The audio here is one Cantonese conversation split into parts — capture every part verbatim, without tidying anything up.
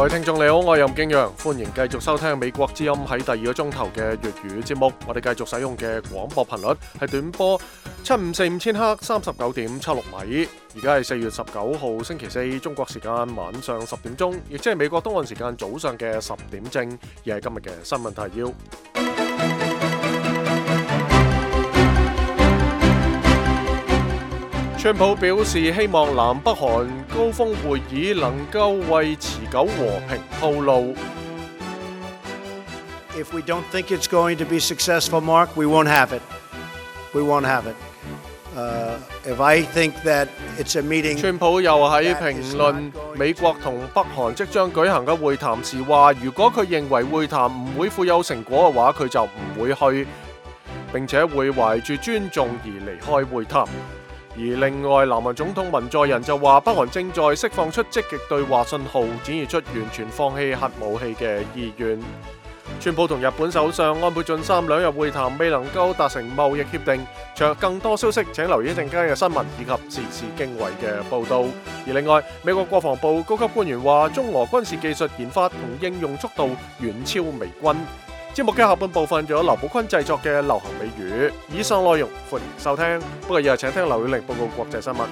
各位聽眾你好，我係任敬陽，歡迎繼續收聽美國之音喺第二個鐘頭嘅粵語節目。我哋繼續使用嘅廣播頻率係短波七五四五千赫三十九點七六米。而家係四月十九號星期四，中國時間晚上十點鐘，亦即係美國東岸時間早上嘅十點正。而係今日嘅新聞提要。川普表示希望南北韓高峰會議能夠為持久和平鋪路。 If we don't think it's going to be successful, Mark, we won't have it. We won't have it. Uh, if I think that it's a meeting， 川普又喺評論美國同北韓即將舉行嘅會談時話，如果佢認為會談唔會富有成果嘅話，佢就唔會去，並且會懷住尊重而離開會談。而另外，南韓總統文在寅就話，北韓正在釋放出積極對話信號，展現出完全放棄核武器嘅意願。川普同日本首相安倍晉三兩日會談未能夠達成貿易協定，詳更多消息請留意一陣間嘅新聞以及時事經緯嘅報導。而另外，美國國防部高級官員話，中俄軍事技術研發同應用速度遠超美軍。節目嘅下半部分仲有劉寶坤製作嘅流行美語，以上內容歡迎收聽。不過又係請聽劉曉玲報告國際新聞。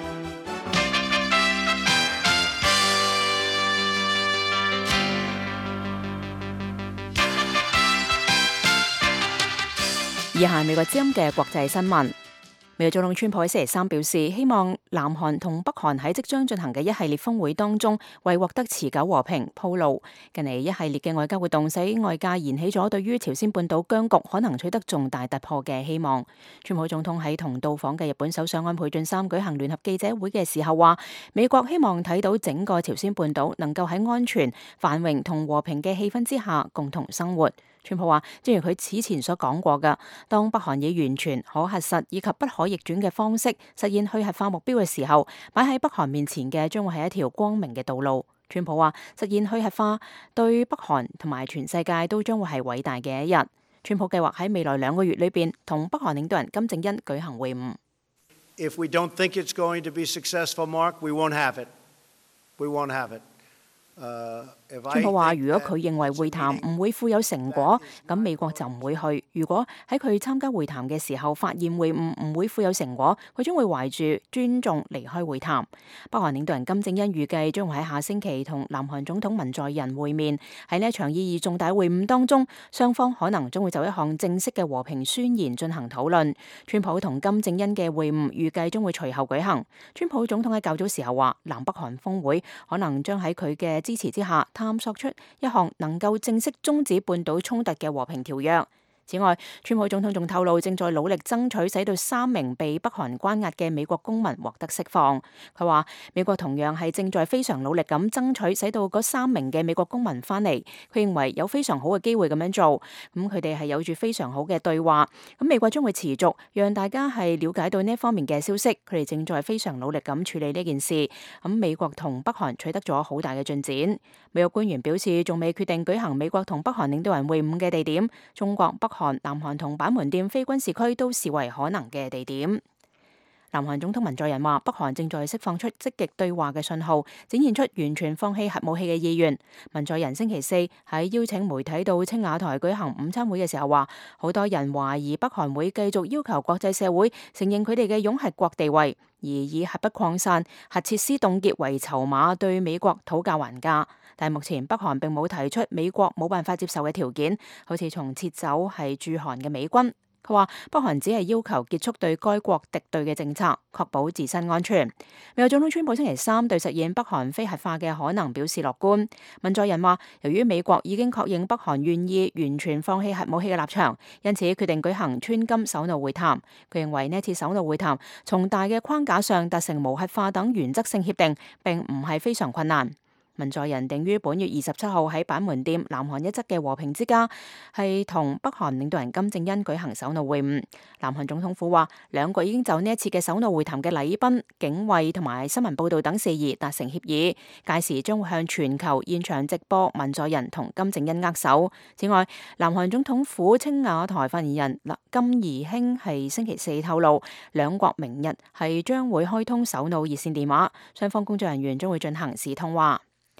以下係美國之音嘅國際新聞。美國總統川普喺星期三表示，希望南韓同北韓喺即將進行嘅一系列峰會當中，為獲得持久和平鋪路。近嚟一系列嘅外交活動，使外界燃起咗對於朝鮮半島僵局可能取得重大突破嘅希望。川普總統喺同到訪嘅日本首相安倍晉三舉行聯合記者會嘅時候話，美國希望睇到整個朝鮮半島能夠喺安全、繁榮同和平嘅氣氛之下共同生活。川普話，正如佢此前所講過嘅，當北韓以完全可核實以及不可逆轉嘅方式實現去核化目標嘅時候，擺喺北韓面前嘅將會係一條光明嘅道路。川普話，實現去核化對北韓同埋全世界都將會係偉大嘅一日。川普計劃喺未來兩個月裏邊同北韓領導人金正恩舉行會晤。 If we don't think it's going to be successful, Mark, we won't have it. We won't have it. 川普話，如果佢認為會談唔會富有成果，咁美國就唔會去。如果喺佢參加會談嘅時候發現會晤唔會富有成果，佢將會懷住尊重離開會談。北韓領導人金正恩預計將會喺下星期同南韓總統文在寅會面。喺呢一場意義重大會晤當中，雙方可能將會就一項正式嘅和平宣言進行討論。川普同金正恩嘅會晤預計將會隨後舉行。川普總統喺較早時候話，南北韓峰會可能將喺佢嘅支持之下探索出一項能夠正式終止半島衝突嘅和平條約。此外，川普總統仲透露正在努力爭取使到三名被北韓關押嘅美國公民獲得釋放。佢話美國同樣係正在非常努力咁爭取使到嗰三名嘅美國公民翻嚟。佢認為有非常好嘅機會咁樣做，咁佢哋係有住非常好嘅對話。咁美國將會持續讓大家係了解到呢一方面嘅消息。佢哋正在非常努力咁處理呢件事。咁美國同北韓取得咗好大嘅進展。美國官員表示仲未決定舉行美國同北韓領導人會晤嘅地點。中國、北韓、南韓同板門店非軍事區都視為可能嘅地點。南韓總統文在寅話，北韓正在釋放出積極對話嘅信號，展現出完全放棄核武器嘅意願。文在寅星期四喺邀請媒體到青瓦台舉行午餐會嘅時候話，好多人懷疑北韓會繼續要求國際社會承認佢哋嘅擁核國地位，而以核不擴散、核設施凍結為籌碼對美國討價還價。但係目前北韓並冇提出美國冇辦法接受嘅條件，好似從撤走係駐韓嘅美軍。佢話北韓只係要求結束對該國敵對嘅政策，確保自身安全。美國總統川普星期三對實現北韓非核化嘅可能表示樂觀。文在寅話，由於美國已經確認北韓願意完全放棄核武器嘅立場，因此決定舉行川金首腦會談。佢認為呢次首腦會談從大嘅框架上達成無核化等原則性協定，並唔係非常困難。文在寅定於本月二十七號喺板門店南韓一側嘅和平之家，係同北韓領導人金正恩舉行首腦會晤。南韓總統府話，兩國已經就呢一次嘅首腦會談嘅禮賓、警衛同埋新聞報道等事宜達成協議，屆時將會向全球現場直播文在寅同金正恩握手。此外，南韓總統府青瓦台發言人金宜興係星期四透露，兩國明日係將會開通首腦熱線電話，雙方工作人員將會進行視通話。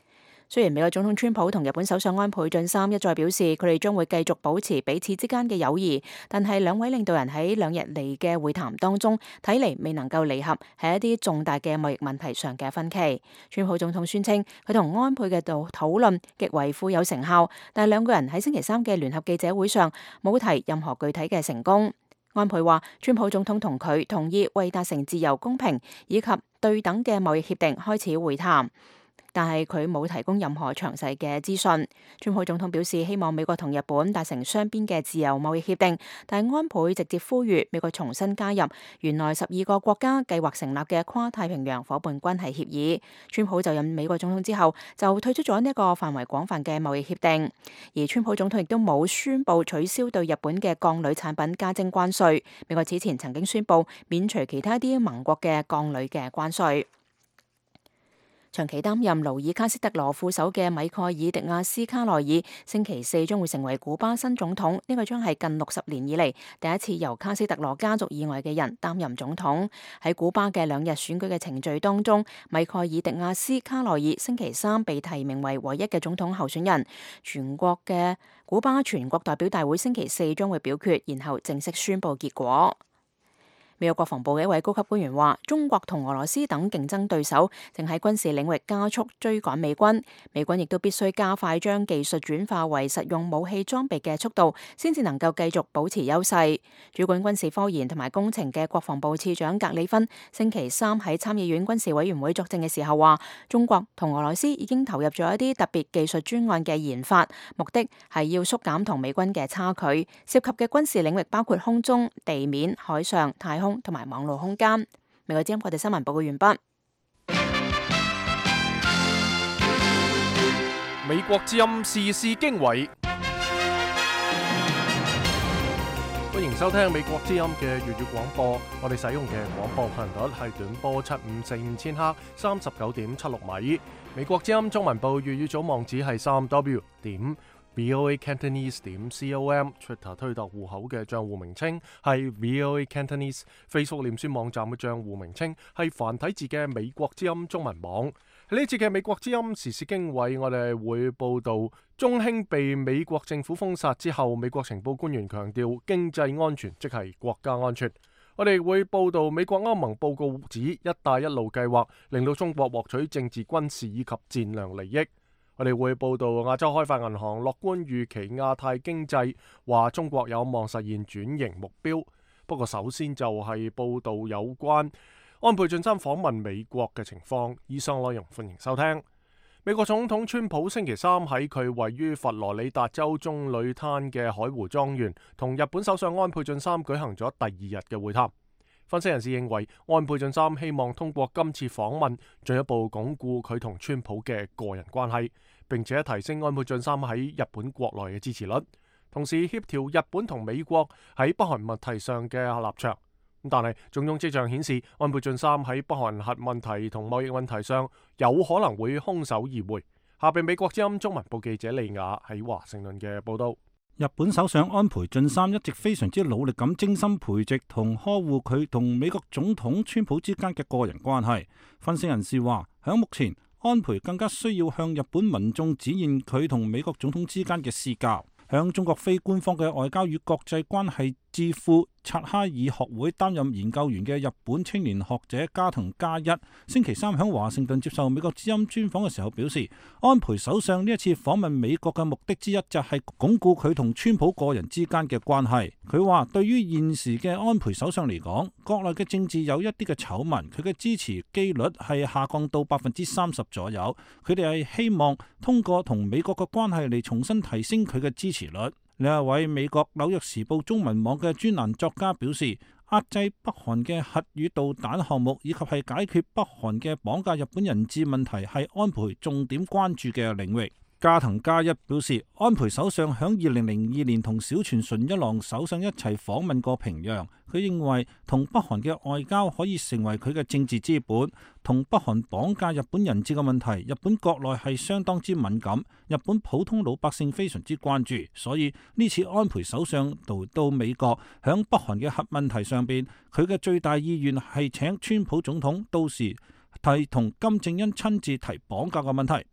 雖然美國總統川普同日本首相安倍晉三一再表示佢哋將會繼續保持彼此之間嘅友誼，但係兩位領導人喺兩日嚟嘅會談當中，睇嚟未能夠彌合喺一啲重大嘅貿易問題上嘅分歧。川普總統宣稱佢同安倍嘅度討論極為富有成效，但係兩個人喺星期三嘅聯合記者會上冇提任何具體嘅成功。安倍話川普總統同佢同意為達成自由、公平以及對等嘅貿易協定開始會談，但係佢冇提供任何詳細嘅資訊。川普總統表示希望美國同日本達成雙邊嘅自由貿易協定，但係安倍直接呼籲美國重新加入原來十二個國家計劃成立嘅跨太平洋夥伴關係協議。川普就任美國總統之後就退出咗呢一個範圍廣泛嘅貿易協定，而川普總統亦都冇宣布取消對日本嘅鋼鋁產品加徵關稅。美國此前曾經宣布免除其他啲盟國嘅鋼鋁嘅關稅。長期擔任勞爾卡斯特羅副手嘅米蓋爾迪亞斯卡內爾星期四將會成為古巴新總統，呢個將係近六十年以嚟第一次由卡斯特羅家族以外嘅人擔任總統。喺古巴嘅兩日選舉嘅程序當中，米蓋爾迪亞斯卡內爾星期三被提名為唯一嘅總統候選人。全國嘅古巴全國代表大會星期四將會表決，然後正式宣布結果。美國國防部嘅一位高級官員話，中國同俄羅斯等競爭對手正喺軍事領域加速追趕美軍，美軍亦都必須加快將技術轉化為實用武器裝備嘅速度，先至能夠繼續保持優勢。主管軍事科研同埋工程嘅國防部次長格里芬星期三喺參議院軍事委員會作證嘅時候話，中國同俄羅斯已經投入咗一啲特別技術專案嘅研發，目的係要縮減同美軍嘅差距，涉及嘅軍事領域包括空中、地面、海上、太空同埋網絡空間。美國之音國際新聞報告完畢。 美國之音時事經緯，歡迎收聽美國之音嘅粵語廣播。我哋使用嘅廣播頻率係短波七五四五千赫，三十九點七六米。美國之音中文部粵語組網址係三 w 點V O A Cantonese 點 com，Twitter 推特戶口嘅賬戶名稱係 V O A Cantonese，Facebook 臉書網站嘅賬戶名稱係繁體字嘅美國之音中文網。喺呢節嘅美國之音時事經緯，我哋會報道中興被美國政府封殺之後，美國情報官員強調經濟安全即係國家安全。我哋會報道美國歐盟報告指一帶一路計劃令到中國獲取政治、軍事以及戰略利益。我哋會報道亞洲開發銀行樂觀預期亞太經濟，話中國有望實現轉型目標。不過首先就係報道有關安倍晉三訪問美國嘅情況。以上內容歡迎收聽。美國總統川普星期三喺佢位於佛羅里達州棕櫚灘嘅海湖莊園，同日本首相安倍晉三舉行咗第二日嘅會談。分析人士認為，安倍晉三希望通過今次訪問進一步鞏固佢同川普嘅個人關係，並且提升安倍晉三喺日本國內嘅支持率，同時協調日本同美國喺北韓問題上嘅立場。但係種種跡象顯示，安倍晉三喺北韓核問題同貿易問題上有可能會空手而回。下邊美國之音中文部記者利亞喺華盛頓嘅報道。 日本首相安倍晉三一直非常之努力咁精心培植同呵護佢同美國總統川普之間嘅個人關係。分析人士話，響目前，安倍更加需要向日本民眾展現佢同美國總統之間嘅私交。響中國非官方嘅外交與國際關係智庫察哈爾學會擔任研究員嘅日本青年學者加藤加一星期三響華盛頓接受美國之音專訪嘅時候表示，安倍首相呢一次訪問美國嘅目的之一就係鞏固佢同川普個人之間嘅關係。佢話對於現時嘅安倍首相嚟講，國內嘅政治有一啲嘅醜聞，佢嘅支持機率係下降到百分之三十左右。佢哋係希望通過同美國嘅關係嚟重新提升佢嘅支持率。另一位美國紐約時報中文網嘅專欄作家表示，壓制北韓嘅核與導彈項目，以及係解決北韓嘅綁架日本人質問題，係安倍重點關注嘅領域。加藤加一表示，安倍首相響二零零二年同小泉純一郎首相一齊訪問過平壤。佢認為同北韓嘅外交可以成為佢嘅政治資本。同北韓綁架日本人質嘅問題，日本國內係相當之敏感，日本普通老百姓非常之關注。所以呢次安倍首相到到美國，響北韓嘅核問題上邊，佢嘅最大意願係請川普總統到時提同金正恩親自提綁架嘅問題。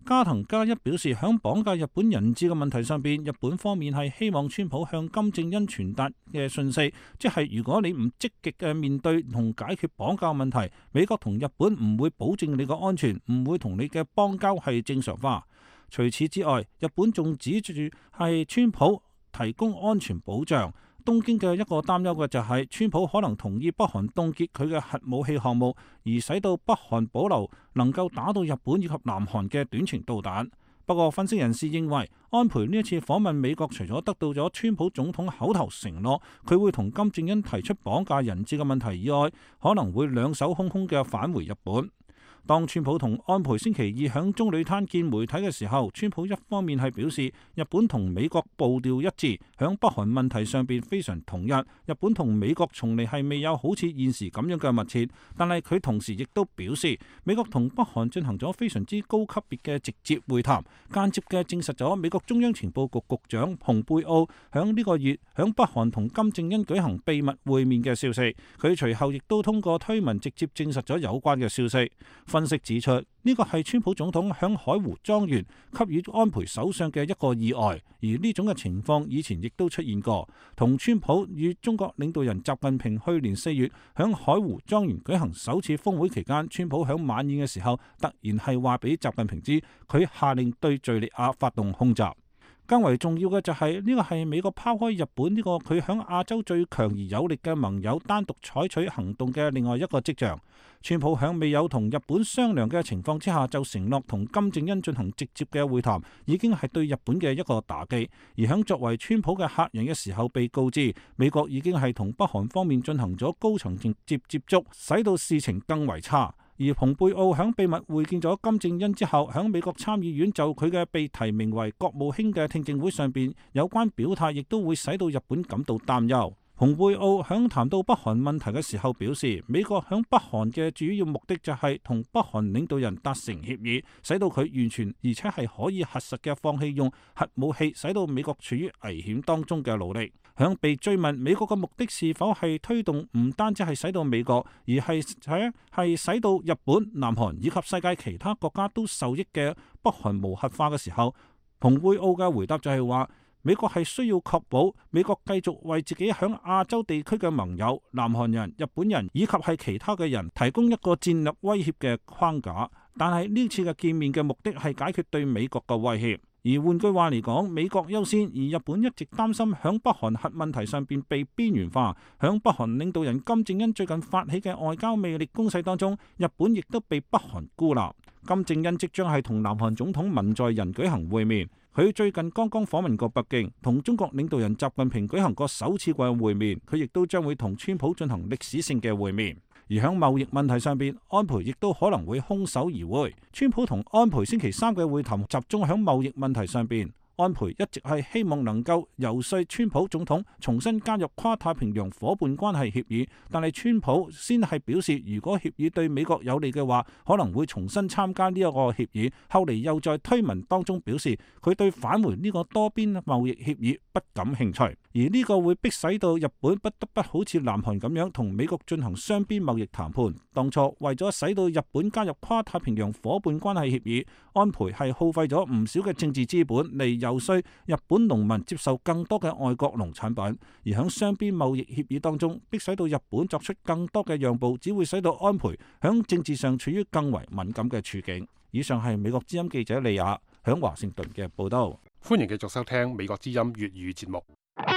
加藤加一表示，響綁架日本人質嘅問題上邊，日本方面係希望川普向金正恩傳達嘅訊息，即係如果你唔積極嘅面對同解決綁架問題，美國同日本唔會保證你嘅安全，唔會同你嘅邦交係正常化。除此之外，日本仲指住係川普提供安全保障。東京嘅一個擔憂嘅就係川普可能同意北韓凍結佢嘅核武器項目，而使到北韓保留能夠打到日本以及南韓嘅短程導彈。不過分析人士認為，安倍呢一次訪問美國，除咗得到咗川普總統口頭承諾佢會同金正恩提出綁架人質嘅問題以外，可能會兩手空空嘅返回日本。當川普同安倍星期二響棕櫚灘見媒體嘅時候，川普一方面係表示日本同美國步調一致，響北韓問題上邊非常統一，日本同美國從嚟係未有好似現時咁樣嘅密切。但係佢同時亦都表示，美國同北韓進行咗非常之高級別嘅直接會談，間接嘅證實咗美國中央情報局局長蓬佩奧響呢個月響北韓同金正恩舉行秘密會面嘅消息。佢隨後亦都通過推文直接證實咗有關嘅消息。分析指出，呢個係川普總統響海湖莊園給予安倍首相嘅一個意外，而呢種嘅情況以前亦都出現過。同川普與中國領導人習近平去年四月響海湖莊園舉行首次峰會期間，川普響晚宴嘅時候突然係話俾習近平知，佢下令對敘利亞發動空襲。更為重要嘅就係呢個係美國拋開日本呢個佢響亞洲最強而有力嘅盟友單獨採取行動嘅另外一個跡象。川普響未有同日本商量嘅情況之下就承諾同金正恩進行直接嘅會談，已經係對日本嘅一個打擊。而響作為川普嘅客人嘅時候被告知，美國已經係同北韓方面進行咗高層直接接觸，使到事情更為差。而蓬佩奧響秘密會見咗金正恩之後，響美國參議院就佢嘅被提名為國務卿嘅聽證會上邊有關表態，亦都會使到日本感到擔憂。蓬佩奧響談到北韓問題嘅時候表示，美國響北韓嘅主要目的就係同北韓領導人達成協議，使到佢完全而且係可以核實嘅放棄用核武器，使到美國處於危險當中嘅努力。響被追問美國嘅目的是否係推動唔單止係使到美國，而係係係使到日本、南韓以及世界其他國家都受益嘅北韓無核化嘅時候，蓬佩奧嘅回答就係話，美國係需要確保美國繼續為自己響亞洲地區嘅盟友、南韓人、日本人以及係其他嘅人提供一個戰略威脅嘅框架。但係呢次嘅見面嘅目的係解決對美國嘅威脅。而換句話嚟講，美國優先，而日本一直擔心響北韓核問題上邊被邊緣化。響北韓領導人金正恩最近發起嘅外交魅力攻勢當中，日本亦都被北韓孤立。金正恩即將係同南韓總統文在寅舉行會面，佢最近剛剛訪問過北京，同中國領導人習近平舉行過首次嘅會面，佢亦都將會同川普進行歷史性嘅會面。而喺貿易問題上邊，安倍亦都可能會空手而回。川普同安倍星期三嘅會談集中喺貿易問題上邊。安倍一直係希望能夠游說川普總統重新加入跨太平洋夥伴關係協議，但係川普先係表示，如果協議對美國有利嘅話，可能會重新參加呢一個協議。後嚟又在推文當中表示，佢對返回呢個多邊貿易協議不感興趣，而呢個會迫使到日本不得不好似南韓咁樣同美國進行雙邊貿易談判。當初為咗使到日本加入跨太平洋夥伴關係協議，安倍係耗費咗唔少嘅政治資本嚟遊說日本農民接受更多嘅外國農產品，而喺雙邊貿易協議當中，迫使到日本作出更多嘅讓步，只會使到安倍喺政治上處於更為敏感嘅處境。以上係美國之音記者利亞喺華盛頓嘅報道。 歡迎繼續收聽美國之音粵語節目。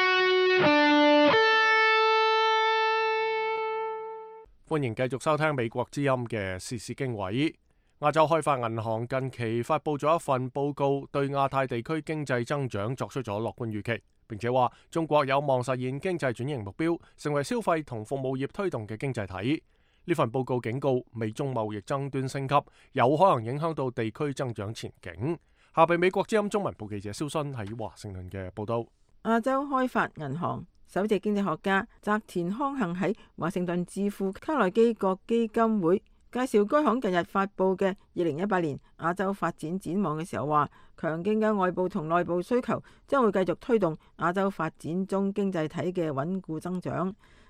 歡迎繼續收聽美國之音嘅時事經緯。亞洲開發銀行近期發佈咗一份報告，對亞太地區經濟增長作出咗樂觀預期，並且話中國有望實現經濟轉型目標，成為消費同服務業推動嘅經濟體。呢份報告警告，美中貿易爭端升級，有可能影響到地區增長前景。下被美國之音中文部記者蕭sun喺華盛頓嘅報道。 亞洲開發銀行首席經濟學家澤田康幸喺華盛頓智庫卡內基國基金會介紹該行近日發佈嘅二零一八年亞洲發展展望嘅時候話，強勁嘅外部同內部需求將會繼續推動亞洲發展中經濟體嘅穩固增長。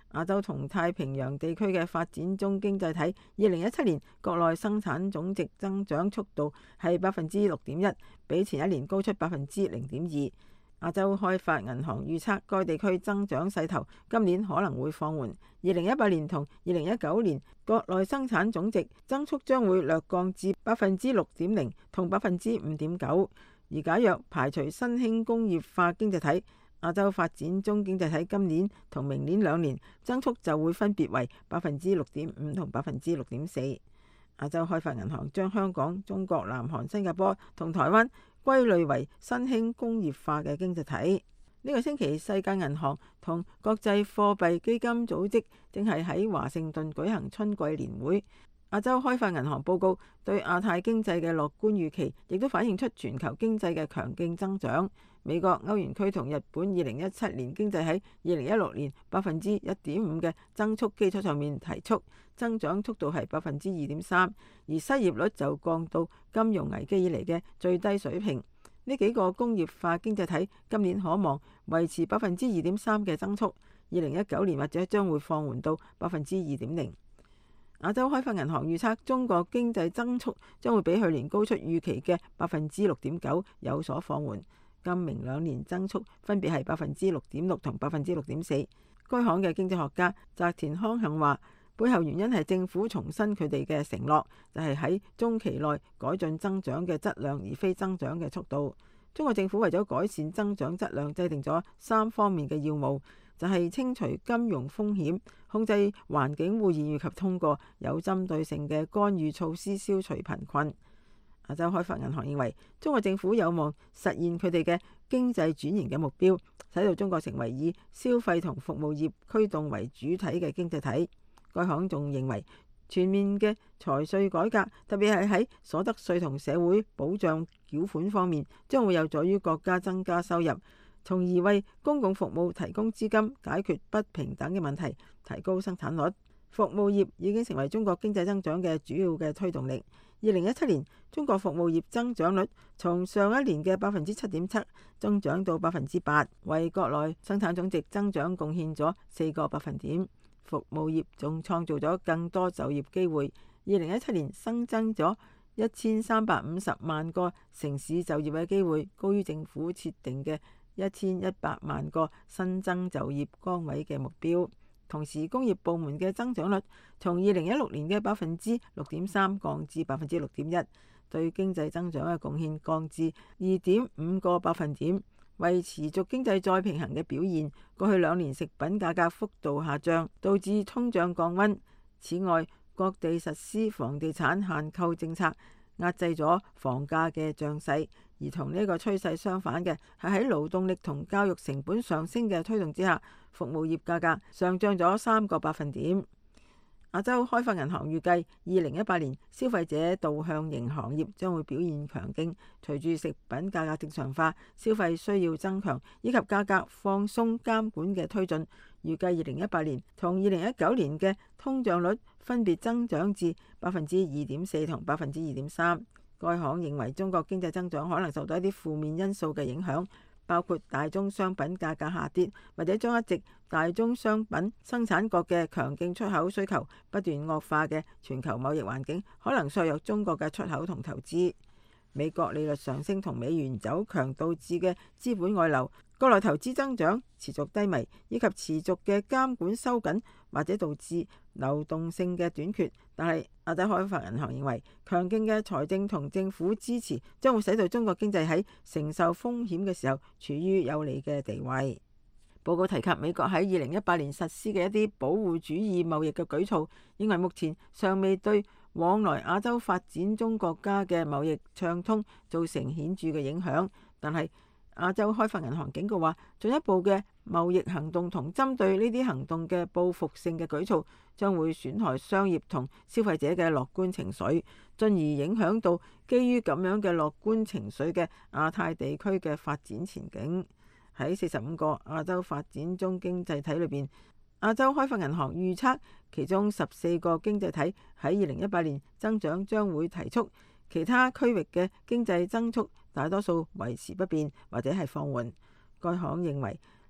亞洲同太平洋地區嘅發展中經濟體，二零一七年國內生產總值增長速度係百分之六點一，比前一年高出百分之零點二。亞洲開發銀行預測該地區增長勢頭今年可能會放緩，二零一八年同二零一九年國內生產總值增速將會略降至百分之六點零同百分之五點九。而假若排除新興工業化經濟體，亞洲發展中經濟體今年同明年兩年增速就會分別為百分之六點五同百分之六點四。亞洲開發銀行將香港、中國、南韓、新加坡同台灣歸類為新興工業化嘅經濟體。呢個星期，世界銀行同國際貨幣基金組織正係喺華盛頓舉行春季年會。亞洲開發銀行報告對亞太經濟嘅樂觀預期，亦都反映出全球經濟嘅強勁增長。美國、歐元區同日本二零一七年經濟喺二零一六年百分之一點五嘅增速基礎上面提速，增長速度係百分之二點三，而失業率就降到金融危機以嚟嘅最低水平。呢幾個工業化經濟體今年可望維持百分之二點三嘅增速，二零一九年或者將會放緩到百分之二點零。亞洲開發銀行預測中國經濟增速將會比去年高出預期嘅百分之六點九有所放緩，今明兩年增速分別係百分之六點六同百分之六點四。該行嘅經濟學家澤田康幸話，背後原因係政府重申佢哋嘅承諾，就係喺中期內改進增長嘅質量，而非增長嘅速度。中國政府為咗改善增長質量，制定咗三方面嘅要務，就係清除金融風險、控制環境污染以及通過有針對性嘅干預措施消除貧困。亞洲開發銀行認為，中國政府有望實現佢哋嘅經濟轉型嘅目標，使到中國成為以消費同服務業驅動為主體嘅經濟體。該行仲認為，全面嘅財稅改革，特別係喺所得稅同社會保障繳款方面，將會有助於國家增加收入，從而為公共服務提供資金，解決不平等嘅問題，提高生產率。服務業已經成為中國經濟增長嘅主要嘅推動力。二零一七年，中國服務業增長率從上一年嘅百分之七點七增長到百分之八，為國內生產總值增長貢獻咗四個百分點。服務業仲創造咗更多就業機會。二零一七年新增咗一千三百五十萬個城市就業嘅機會，高於政府設定嘅一千一百萬個新增就業崗位嘅目標。同時，工業部門嘅增長率從二零一六年嘅百分之六點三降至百分之六點一，對經濟增長嘅貢獻降至二點五個百分點，為持續經濟再平衡嘅表現。過去兩年食品價格幅度下降，導致通脹降溫。此外，各地實施房地產限購政策，壓制咗房價嘅漲勢。而同呢個趨勢相反嘅係喺勞動力同教育成本上升嘅推動之下，服務業價格上漲咗三個百分點。亞洲開發銀行預計，二零一八年消費者導向型行業將會表現強勁，隨住食品價格正常化、消費需要增強以及價格放鬆監管嘅推進，預計二零一八年同二零一九年嘅通脹率分別增長至百分之二點四同百分之二點三。該行認為中國經濟增長可能受到一啲負面因素嘅影響，包括大宗商品價格下跌，或者將一直大宗商品生產國嘅強勁出口需求不斷惡化嘅全球貿易環境，可能削弱中國嘅出口同投資。美國利率上升同美元走強導致嘅資本外流，國內投資增長持續低迷，以及持續嘅監管收緊，或者導致流動性嘅短缺。但係亞洲開發銀行認為，強勁嘅財政同政府支持將會使到中國經濟喺承受風險嘅時候處於有利嘅地位。報告提及美國喺二零一八年實施嘅一啲保護主義貿易嘅舉措，認為目前尚未對往來亞洲發展中國家嘅貿易暢通造成顯著嘅影響。但係亞洲開發銀行警告話，進一步嘅貿易行動同針對呢啲行動嘅報復性嘅舉措，將會損害商業同消費者嘅樂觀情緒，進而影響到基於咁樣嘅樂觀情緒嘅亞太地區嘅發展前景。喺四十五個亞洲發展中經濟體裏邊，亞洲開發銀行預測其中十四個經濟體喺二零一八年增長將會提速，其他區域嘅經濟增速大多數維持不變或者係放緩。該行認為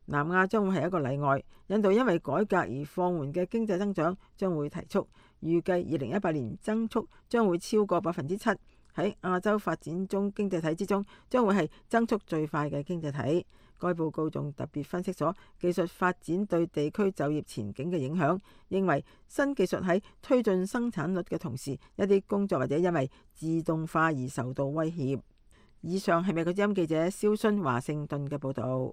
南亞將會係一個例外。印度因為改革而放緩嘅經濟增長將會提速，預計二零一八年增速將會超過百分之七。喺亞洲發展中經濟體之中，將會係增速最快嘅經濟體。該報告仲特別分析咗技術發展對地區就業前景嘅影響，認為新技術喺推進生產率嘅同時，一啲工作或者因為自動化而受到威脅。以上係美國之音記者蕭薰華盛頓嘅報導。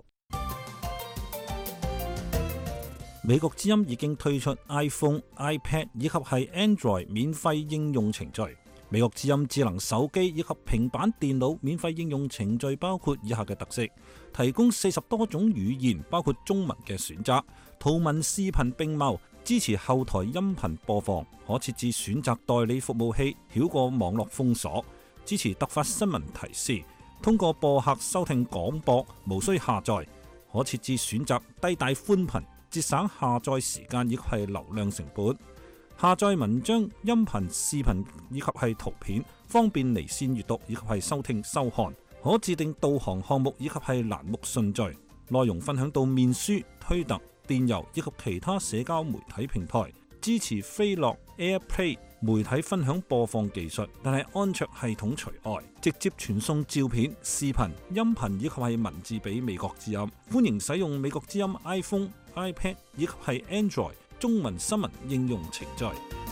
美國之音已經推出 iPhone、iPad 以及係 Android 免費應用程序。美國之音智能手機以及平板電腦免費應用程序包括以下嘅特色：提供四十多種語言，包括中文嘅選擇，圖文視頻並茂，支持後台音頻播放，可設置選擇代理服務器，繞過網絡封鎖，支持突發新聞提示，通過播客收聽廣播，無需下載，可設置選擇低帶寬頻，節省下載時間以及係流量成本。下載文章、音頻、視頻以及係圖片，方便離線閱讀以及係收聽收看。可自定導航項目以及係欄目順序。內容分享到面書、推特、電郵以及其他社交媒體平台。支持飛樂 AirPlay 媒體分享播放技術，但係安卓系統除外。直接傳送照片、視頻、音頻以及係文字俾美國之音。歡迎使用美國之音 iPhone、iPad 以及係 Android中文新聞應用程序。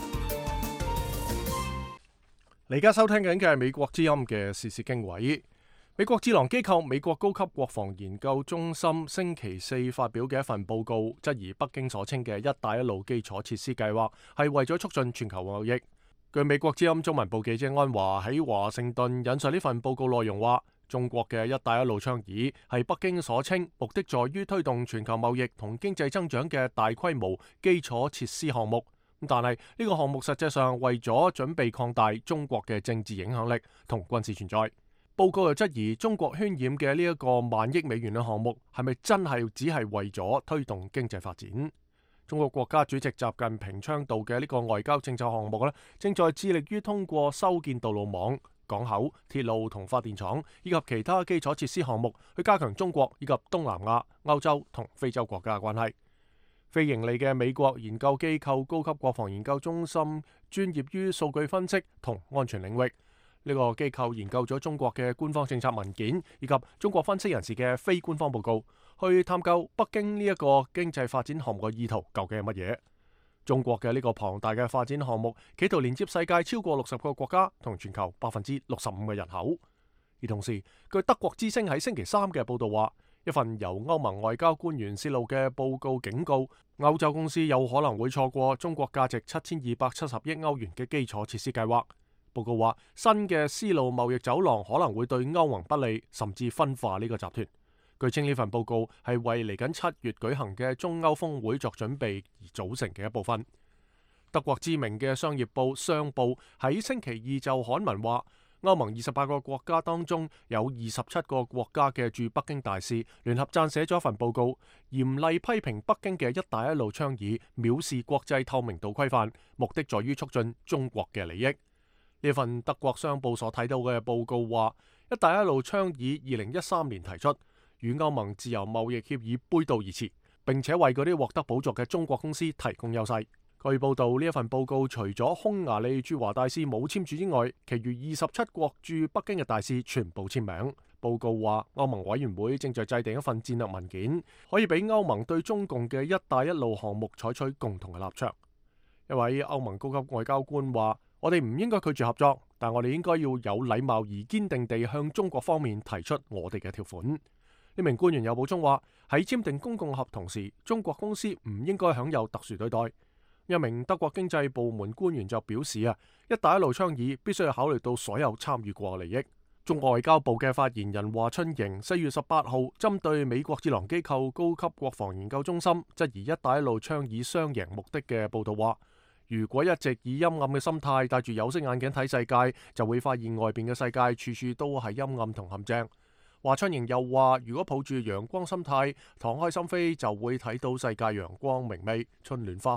你而家收聽緊嘅係美國之音嘅時事經緯。美國智囊機構美國高級國防研究中心星期四發表嘅一份報告，質疑北京所稱嘅一帶一路基礎設施計劃係為咗促進全球貿易。據美國之音中文部記者安華喺華盛頓引述呢份報告內容話，中國嘅一帶一路倡議係北京所稱目的在於推動全球貿易同經濟增長嘅大規模基礎設施項目。但係呢個項目實際上為咗準備擴大中國嘅政治影響力同軍事存在。報告又質疑中國渲染嘅呢一個萬億美元嘅項目係咪真係只係為咗推動經濟發展？中國國家主席習近平倡導嘅呢個外交政策項目呢，正在致力於通過修建道路網、港口、鐵路同發電廠以及其他基礎設施項目，去加強中國以及東南亞、歐洲同非洲國家嘅關係。非盈利嘅美國研究機構高級國防研究中心專業於數據分析同安全領域。呢個機構研究咗中國嘅官方政策文件以及中國分析人士嘅非官方報告，去探究北京呢一個經濟發展項目嘅意圖究竟係乜嘢。中國嘅呢個龐大嘅發展項目，企圖連接世界超過六十個國家同全球百分之六十五嘅人口。而同時，據德國之聲喺星期三嘅報道話，一份由歐盟外交官員泄露嘅報告警告，歐洲公司有可能會錯過中國價值七千二百七十億歐元嘅基礎設施計劃。報告話，新嘅絲路貿易走廊可能會對歐盟不利，甚至分化呢個集團。據稱呢份報告係為嚟緊七月舉行嘅中歐峰會作準備而組成嘅一部分。德國知名嘅商業報商報喺星期二就刊文話，歐盟二十八個國家當中有二十七個國家嘅駐北京大使聯合撰寫咗一份報告，嚴厲批評北京嘅一帶一路倡議藐視國際透明度規範，目的在於促進中國嘅利益。呢份德國商報所睇到嘅報告話，一帶一路倡議二零一三年提出，與歐盟自由貿易協議背道而馳，並且為嗰啲獲得補助嘅中國公司提供優勢。據報道，呢一份報告除咗匈牙利駐華大使冇簽署之外，其餘二十七國駐北京嘅大使全部簽名。報告話，歐盟委員會正在制定一份戰略文件，可以俾歐盟對中共嘅一帶一路項目採取共同嘅立場。一位歐盟高級外交官話，我哋唔應該拒絕合作，但我哋應該要有禮貌而堅定地向中國方面提出我哋嘅條款。呢名官員又補充話，喺簽訂公共合同時，中國公司唔應該享有特殊對待。一名德國經濟部門官員就表示啊，一帶一路倡議必須要考慮到所有參與過嘅利益。中國外交部嘅發言人華春瑩四月十八號針對美國智囊機構高級國防研究中心質疑一帶一路倡議雙贏目的嘅報道話，如果一直以陰暗嘅心態戴住有色眼鏡睇世界，就會發現外邊嘅世界處處都係陰暗同陷阱。華春瑩又話，如果抱住陽光心態敞開心扉，就會睇到世界陽光明媚，春暖花開。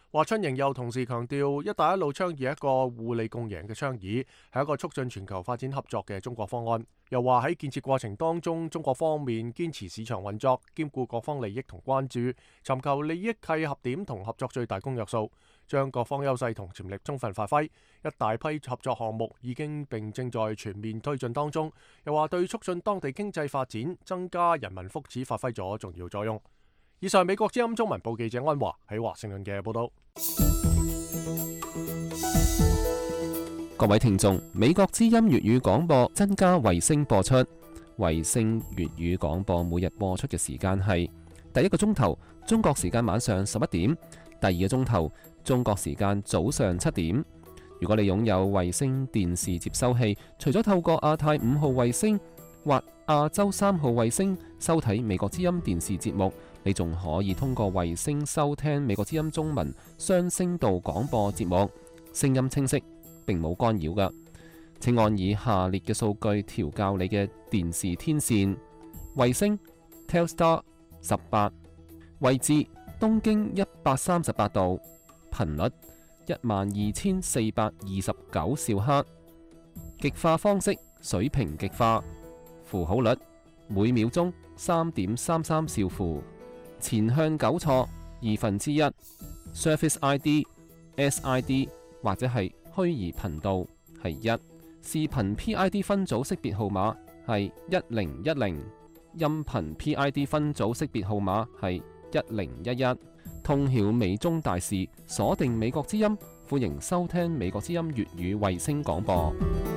華春瑩又同時強調，一帶一路倡議一個互利共贏嘅倡議，係一個促進全球發展合作嘅中國方案。又話喺建設過程當中，中國方面堅持市場運作，兼顧各方利益同關注，尋求利益契合點同合作最大公約數，將各方優勢同潛力充分發揮。一大批合作項目已經並正在全面推進當中。又話對促進當地經濟發展、增加人民福祉發揮咗重要作用。以上美國之音中文部記者安華喺華盛頓嘅報道。 各位聽眾，美國之音粵語廣播增加衛星播出。衛星粵語廣播每日播出嘅時間係第一個鐘頭中國時間晚上十一點，第二個鐘頭中國時間早上七點。如果你擁有衛星電視接收器，除咗透過亞太五號衛星或亞洲三號衛星收睇美國之音電視節目，你仲可以通過衛星收聽美國之音中文雙聲道廣播節目，聲音清晰，並冇干擾㗎。請按以下列嘅數據調校你嘅電視天線：衛星 Telstar 十八，位置東經一百三十八度，頻率一萬二千四百二十九兆赫，極化方式水平極化，符號率每秒鐘三點三三兆符，前向糾錯二分之一 ，Service I D S I D 或者係虛擬頻道係一，視頻 P I D 分組識別號碼係一零一零，音頻 P I D 分組識別號碼係一零一一。通曉美中大事，鎖定美國之音，歡迎收聽美國之音粵語衛星廣播。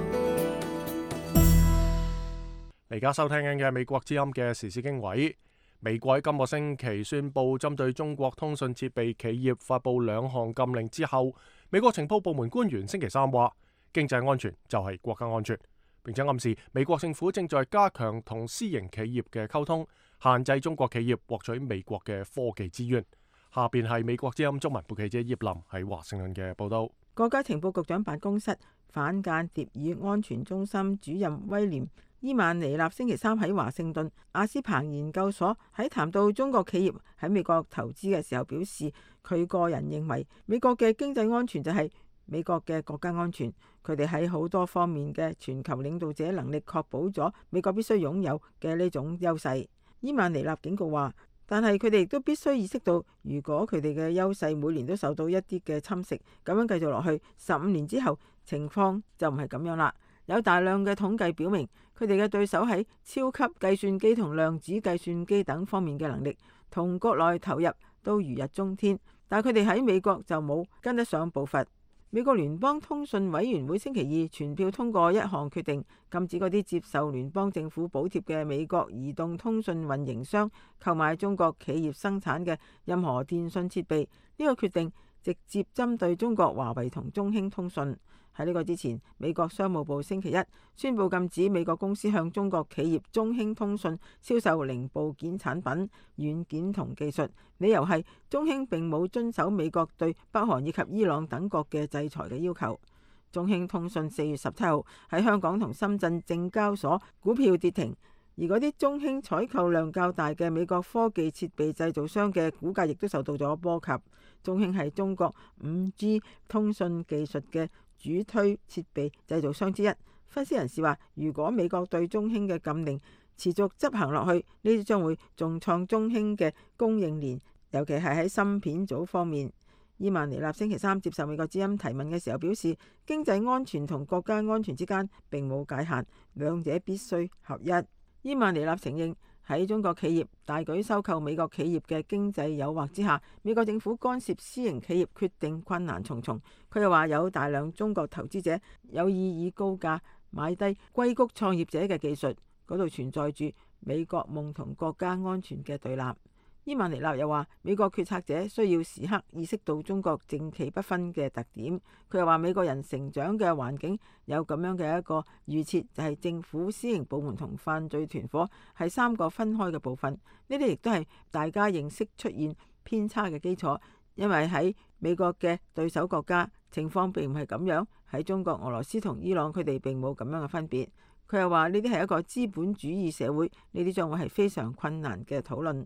而家收聽緊嘅美國之音嘅時事經緯，美國喺今個星期宣布針對中國通訊設備企業發布兩項禁令之後，美國情報部門官員星期三話，經濟安全就係國家安全，並且暗示美國政府正在加強同私營企業嘅溝通，限制中國企業獲取美國嘅科技資源。下邊係美國之音中文部記者葉林喺華盛頓嘅報道。 國家情報局長辦公室反間諜與安全中心主任威廉伊曼尼納星期三喺華盛頓阿斯彭研究所喺談到中國企業喺美國投資嘅時候表示，佢個人認為美國嘅經濟安全就係美國嘅國家安全，佢哋喺好多方面嘅全球領導者能力確保咗美國必須擁有嘅呢種優勢。伊曼尼納警告話，但係佢哋亦都必須意識到，如果佢哋嘅優勢每年都受到一啲嘅侵蝕，咁樣繼續落去，十五年之後情況就唔係咁樣啦。有大量嘅統計表明，佢哋嘅對手喺超級計算機同量子計算機等方面嘅能力同國內投入都如日中天，但係佢哋喺美國就冇跟得上步伐。美國聯邦通訊委員會星期二全票通過一項決定，禁止嗰啲接受聯邦政府補貼嘅美國移動通訊運營商購買中國企業生產嘅任何電信設備。呢個決定直接針對中國華為同中興通訊。喺呢個之前，美國商務部星期一宣布禁止美國公司向中國企業中興通訊銷售零部件產品、軟件同技術，理由係中興並冇遵守美國對北韓以及伊朗等國嘅制裁嘅要求。中興通訊四月十七號喺香港同深圳證交所股票跌停，而嗰啲中興採購量較大嘅美國科技設備製造商嘅股價亦都受到咗波及。中興係中國五 G 通訊技術嘅主推設備製造商之一。分析人士話，如果美國對中興嘅禁令持續執行落去，呢啲將會重創中興嘅供應鏈，尤其係喺芯片組方面。伊曼尼納星期三接受美國之音提問嘅時候表示，經濟安全同國家安全之間並冇界限，兩者必須合一。伊曼尼納承認喺中國企業大舉收購美國企業嘅經濟誘惑之下，美國政府干涉私營企業決定困難重重。佢又話有大量中國投資者有意以高價買低硅谷創業者嘅技術，嗰度存在住美國夢同國家安全嘅對立。伊曼尼納又話，美國決策者需要時刻意識到中國正奇不分嘅特點。佢又話，美國人成長嘅環境有咁樣嘅一個預設，就係政府、私營部門同犯罪團伙係三個分開嘅部分。呢啲亦都係大家認識出現偏差嘅基礎，因為喺美國嘅對手國家情況並唔係咁樣，喺中國、俄羅斯同伊朗佢哋並冇咁樣嘅分別。佢又話，呢啲係一個資本主義社會，呢啲將會係非常困難嘅討論。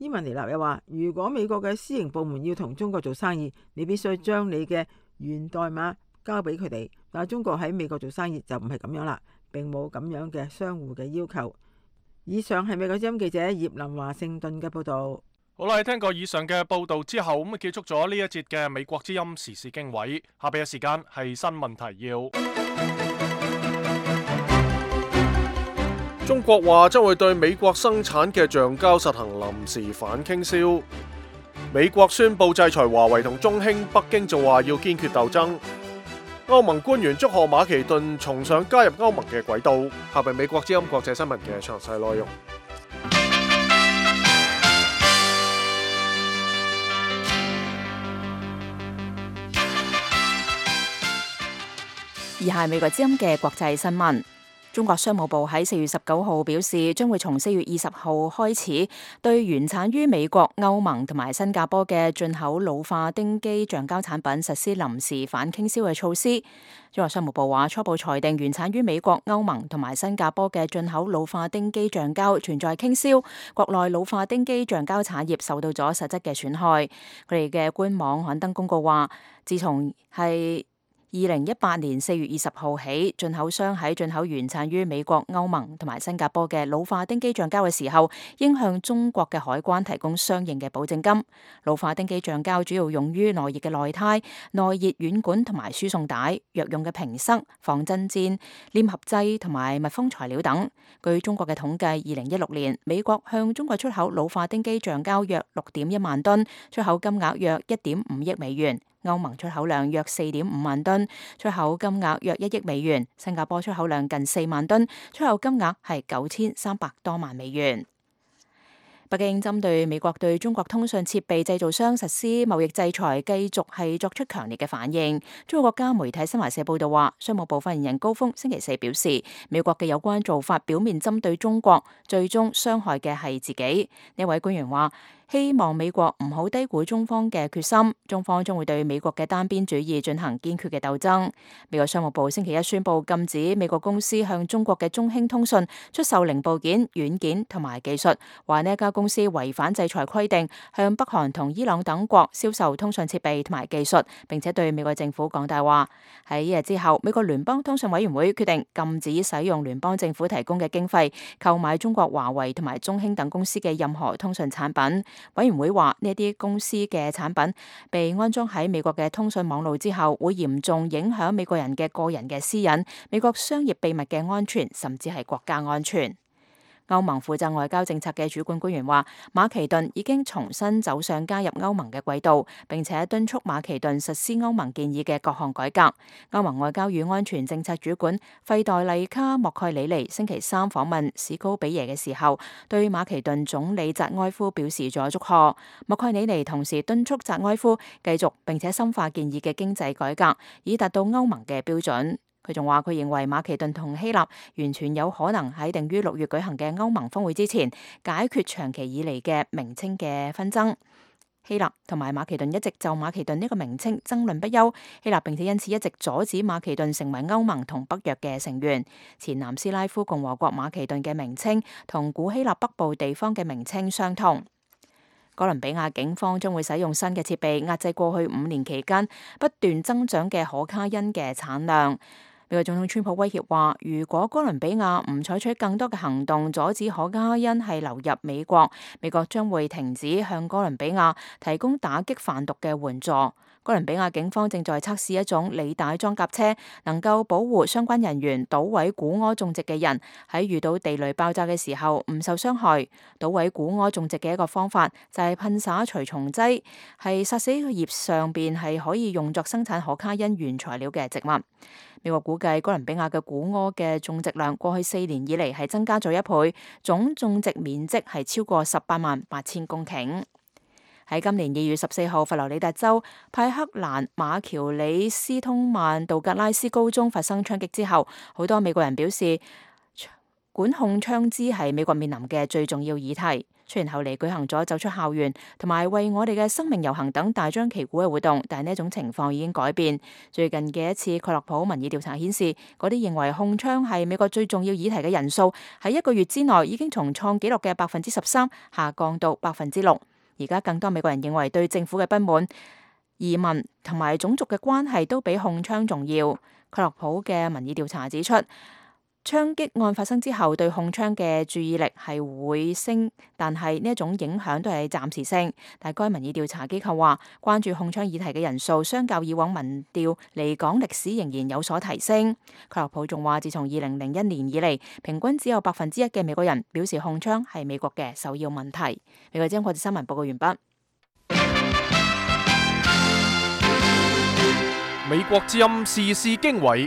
伊文尼納又話，如果美國嘅私營部門要同中國做生意，你必須將你嘅源代碼交俾佢哋。但係中國喺美國做生意就唔係咁樣啦，並冇咁樣嘅相互嘅要求。以上係美國之音記者葉林華盛頓嘅報導。 好啦，聽過以上嘅報導之後，咁啊結束咗呢一節嘅美國之音時事經緯。下邊嘅時間係新聞提要。中國話將會對美國生產嘅橡膠實行臨時反傾銷。美國宣布制裁華為同中興，北京就話要堅決鬥爭。歐盟官員祝賀馬其頓重上加入歐盟嘅軌道。下邊美國之音國際新聞嘅詳細內容。 以下係美國之音嘅國際新聞。中國商務部喺四月十九號表示，將會從四月二十號開始對原產於美國、歐盟同埋新加坡嘅進口老化丁基橡膠產品實施臨時反傾銷嘅措施。中國商務部話，初步裁定原產於美國、歐盟同埋新加坡嘅進口老化丁基橡膠存在傾銷，國內老化丁基橡膠產業受到咗實質嘅損害。佢哋嘅官網刊登公告話，自從係二零一八年四月二十號起，進口商喺進口原產於美國、歐盟同埋新加坡嘅老化丁基橡膠嘅時候，應向中國嘅海關提供相應嘅保證金。老化丁基橡膠主要用於內熱嘅內胎、內熱軟管同埋輸送帶、藥用嘅瓶塞、防震墊、黏合劑同埋密封材料等。據中國嘅統計，二零一六年美國向中國出口老化丁基橡膠約六點一萬噸，出口金額約一點五億美元。歐盟出口量約四點五萬噸，出口金額約一億美元；新加坡出口量近四萬噸，出口金額係九千三百多萬美元。北京針對美國對中國通訊設備製造商實施貿易制裁，繼續係作出強烈嘅反應。中國國家媒體新華社報道話，商務部發言人高峰星期四表示，美國嘅有關做法表面針對中國，最終傷害嘅係自己。呢位官員話，希望美國唔好低估中方嘅決心，中方將會對美國嘅單邊主義進行堅決嘅鬥爭。美國商務部星期一宣布禁止美國公司向中國嘅中興通訊出售零部件、軟件同埋技術，話呢一家公司違反制裁規定，向北韓同伊朗等國銷售通訊設備同埋技術，並且對美國政府講大話。喺一日之後，美國聯邦通訊委員會決定禁止使用聯邦政府提供嘅經費購買中國華為同埋中興等公司嘅任何通訊產品。委員會話，呢啲公司嘅產品被安裝喺美國嘅通訊網路之後，會嚴重影響美國人嘅個人嘅私隱、美國商業秘密嘅安全，甚至係國家安全。歐盟負責外交政策嘅主管官員話，馬其頓已經重新走上加入歐盟嘅軌道，並且敦促馬其頓實施歐盟建議嘅各項改革。歐盟外交與安全政策主管費代麗卡莫蓋里尼星期三訪問史高比耶嘅時候，對馬其頓總理扎埃夫表示咗祝賀。莫蓋里尼同時敦促扎埃夫繼續並且深化建議嘅經濟改革，以達到歐盟嘅標準。佢仲話，佢認為馬其頓同希臘完全有可能喺定於六月舉行嘅歐盟峰會之前解決長期以嚟嘅名稱嘅紛爭。希臘同埋馬其頓一直就馬其頓呢個名稱爭論不休，希臘並且因此一直阻止馬其頓成為歐盟同北約嘅成員。前南斯拉夫共和國馬其頓嘅名稱同古希臘北部地方嘅名稱相同。哥倫比亞警方將會使用新嘅設備壓制過去五年期間不斷增長嘅可卡因嘅產量。美國總統川普威脅話，如果哥倫比亞唔採取更多嘅行動阻止可卡因係流入美國，美國將會停止向哥倫比亞提供打擊販毒嘅援助。哥倫比亞警方正在測試一種履帶裝甲車，能夠保護相關人員搗毀古柯種植嘅人喺遇到地雷爆炸嘅時候唔受傷害。搗毀古柯種植嘅一個方法就係噴灑除蟲劑，係殺死佢葉上邊係可以用作生產可卡因原材料嘅植物。美國估計哥倫比亞嘅古柯嘅種植量過去四年以嚟係增加咗一倍，總種植面積係超過十八萬八千公頃。喺今年二月十四號，佛羅里達州派克蘭馬喬里斯通曼道格拉斯高中發生槍擊之後，好多美國人表示，管控槍支係美國面臨嘅最重要議題。 雖然後嚟舉行咗走出校園同埋為我哋嘅生命遊行等大張旗鼓嘅活動，但係呢一種情況已經改變。最近嘅一次蓋洛普民意調查顯示，嗰啲認為控槍係美國最重要議題嘅人數喺一個月之內已經從創紀錄嘅百分之十三下降到百分之六。而家更多美國人認為對政府嘅不滿、移民同埋種族嘅關係都比控槍重要。蓋洛普嘅民意調查指出，槍擊案發生之後，對控槍嘅注意力係會升，但係呢一種影響都係暫時性。但係該民意調查機構話，關注控槍議題嘅人數相較以往民調嚟講，歷史仍然有所提升。蓋洛普仲話，自從二零零一年以嚟，平均只有百分之一嘅美國人表示控槍係美國嘅首要問題。美國之音國際新聞報告完畢。 美國之音時事經緯。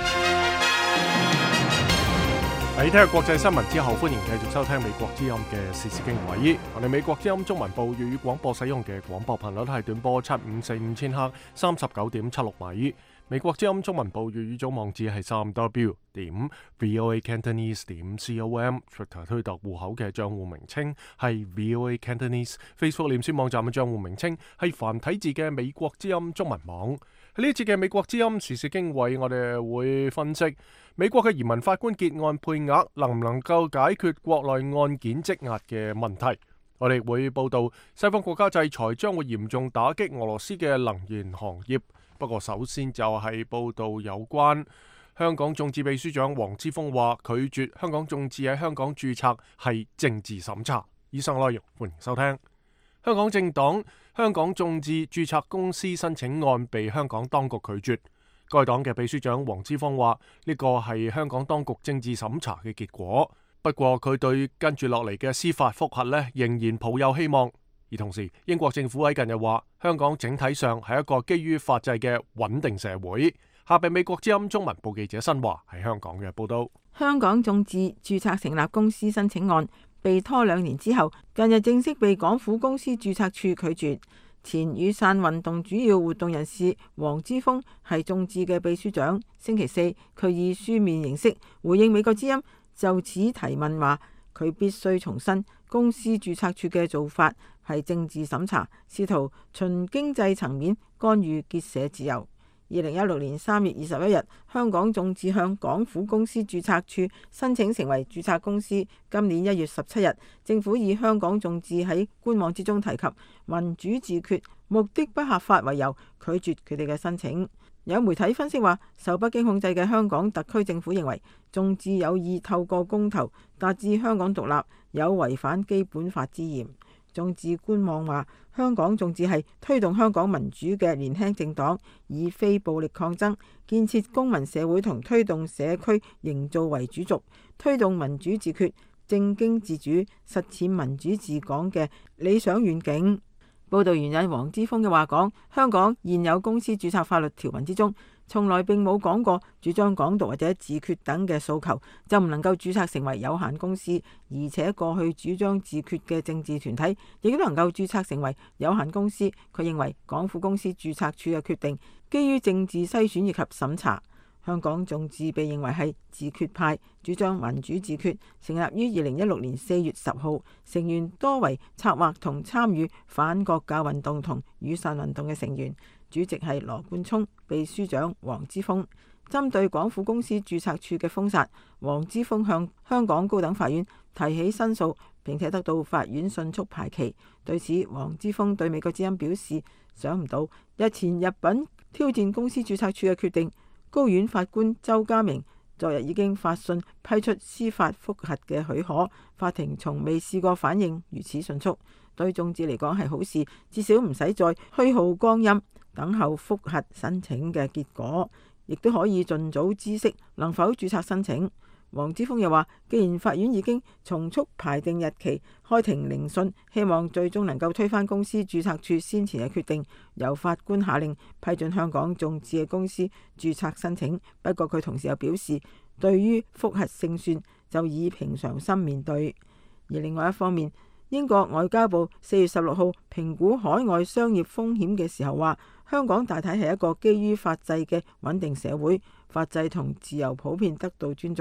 喺聽日國際新聞之後，歡迎繼續收聽美國之音嘅時事經緯。我哋美國之音中文部粵語廣播使用嘅廣播頻率係短波七五四五千赫，三十九點七六米。美國之音中文部粵語組網址係三 w 點 voa cantonese 點 com。Twitter 推特戶口嘅賬戶名稱係 voa cantonese。Facebook 臉書網站嘅賬戶名稱係繁體字嘅美國之音中文網。喺呢一節嘅美國之音時事經緯，我哋會分析美國嘅移民法官結案配額能唔能夠解決國內案件積壓嘅問題。我哋會報道西方國家制裁將會嚴重打擊俄羅斯嘅能源行業。不過首先就係報道有關香港眾志秘書長黃之鋒話拒絕香港眾志喺香港註冊係政治審查。以上內容歡迎收聽。香港政黨香港眾志註冊公司申請案被香港當局拒絕。該黨嘅秘書長黃之鋒話呢個係香港當局政治審查嘅結果。不過佢對跟住落嚟嘅司法覆核呢仍然抱有希望。而同時，英國政府喺近日話，香港整體上係一個基於法制嘅穩定社會。下邊美國之音中文部記者新華喺香港嘅報道。 香港眾志註冊成立公司申請案被拖兩年之後，近日正式被港府公司註冊處拒絕。前雨傘運動主要活動人士黃之鋒係眾志嘅秘書長，星期四佢以書面形式回應美國之音就此提問，話佢必須重申公司註冊處嘅做法係政治審查，試圖循經濟層面干預結社自由。二零一六年三月二十一日，香港眾志向港府公司註冊處申請成為註冊公司。今年一月十七日，政府以香港眾志喺官網之中提及民主自決目的不合法為由，拒絕佢哋嘅申請。有媒體分析話，受北京控制嘅香港特區政府認為眾志有意透過公投達至香港獨立，有違反基本法之嫌。眾志官網話，香港眾志係推動香港民主嘅年輕政黨，以非暴力抗爭、建設公民社會同推動社區營造為主軸，推動民主自決、政經自主、實踐民主治港嘅理想願景。報道援引黃之鋒嘅話講，香港現有公司註冊法律條文之中，從來並冇講過主張港獨或者自決等嘅訴求就唔能夠註冊成為有限公司，而且過去主張自決嘅政治團體亦都能夠註冊成為有限公司。佢認為港府公司註冊處嘅決定基於政治篩選以及審查。香港眾志被認為係自決派，主張民主自決，成立於二零一六年四月十號，成員多為策劃同參與反國教運動同雨傘運動嘅成員，主席係羅冠聰，秘書長黃之鋒。針對港府公司註冊處嘅封殺，黃之鋒向香港高等法院提起申訴，並且得到法院迅速排期。對此，黃之鋒對美國之音表示，想唔到日前入稟挑戰公司註冊處嘅決定。高院法官周家明昨日已經發信批出司法覆核嘅許可，法庭從未試過反應如此迅速，對眾志嚟講係好事，至少唔使再虛耗光陰等候覆核申請嘅結果，亦都可以盡早知悉能否註冊申請。黃之鋒又話，既然法院已經從速排定日期開庭聆訊，希望最終能夠推翻公司註冊處先前嘅決定，由法官下令批准香港眾志嘅公司註冊申請。不過佢同時又表示，對於覆核勝算就以平常心面對。而另外一方面，英國外交部四月十六號評估海外商業風險嘅時候話，香港大體係一個基於法制嘅穩定社會，法制同自由普遍得到尊重。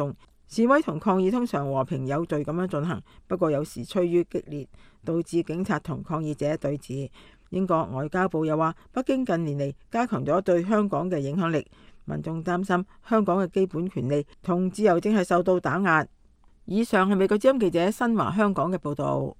示威同抗議通常和平有序咁樣進行，不過有時趨於激烈，導致警察同抗議者對峙。英國外交部又話，北京近年嚟加強咗對香港嘅影響力，民眾擔心香港嘅基本權利同自由正係受到打壓。以上係美國之音記者新華香港嘅報導。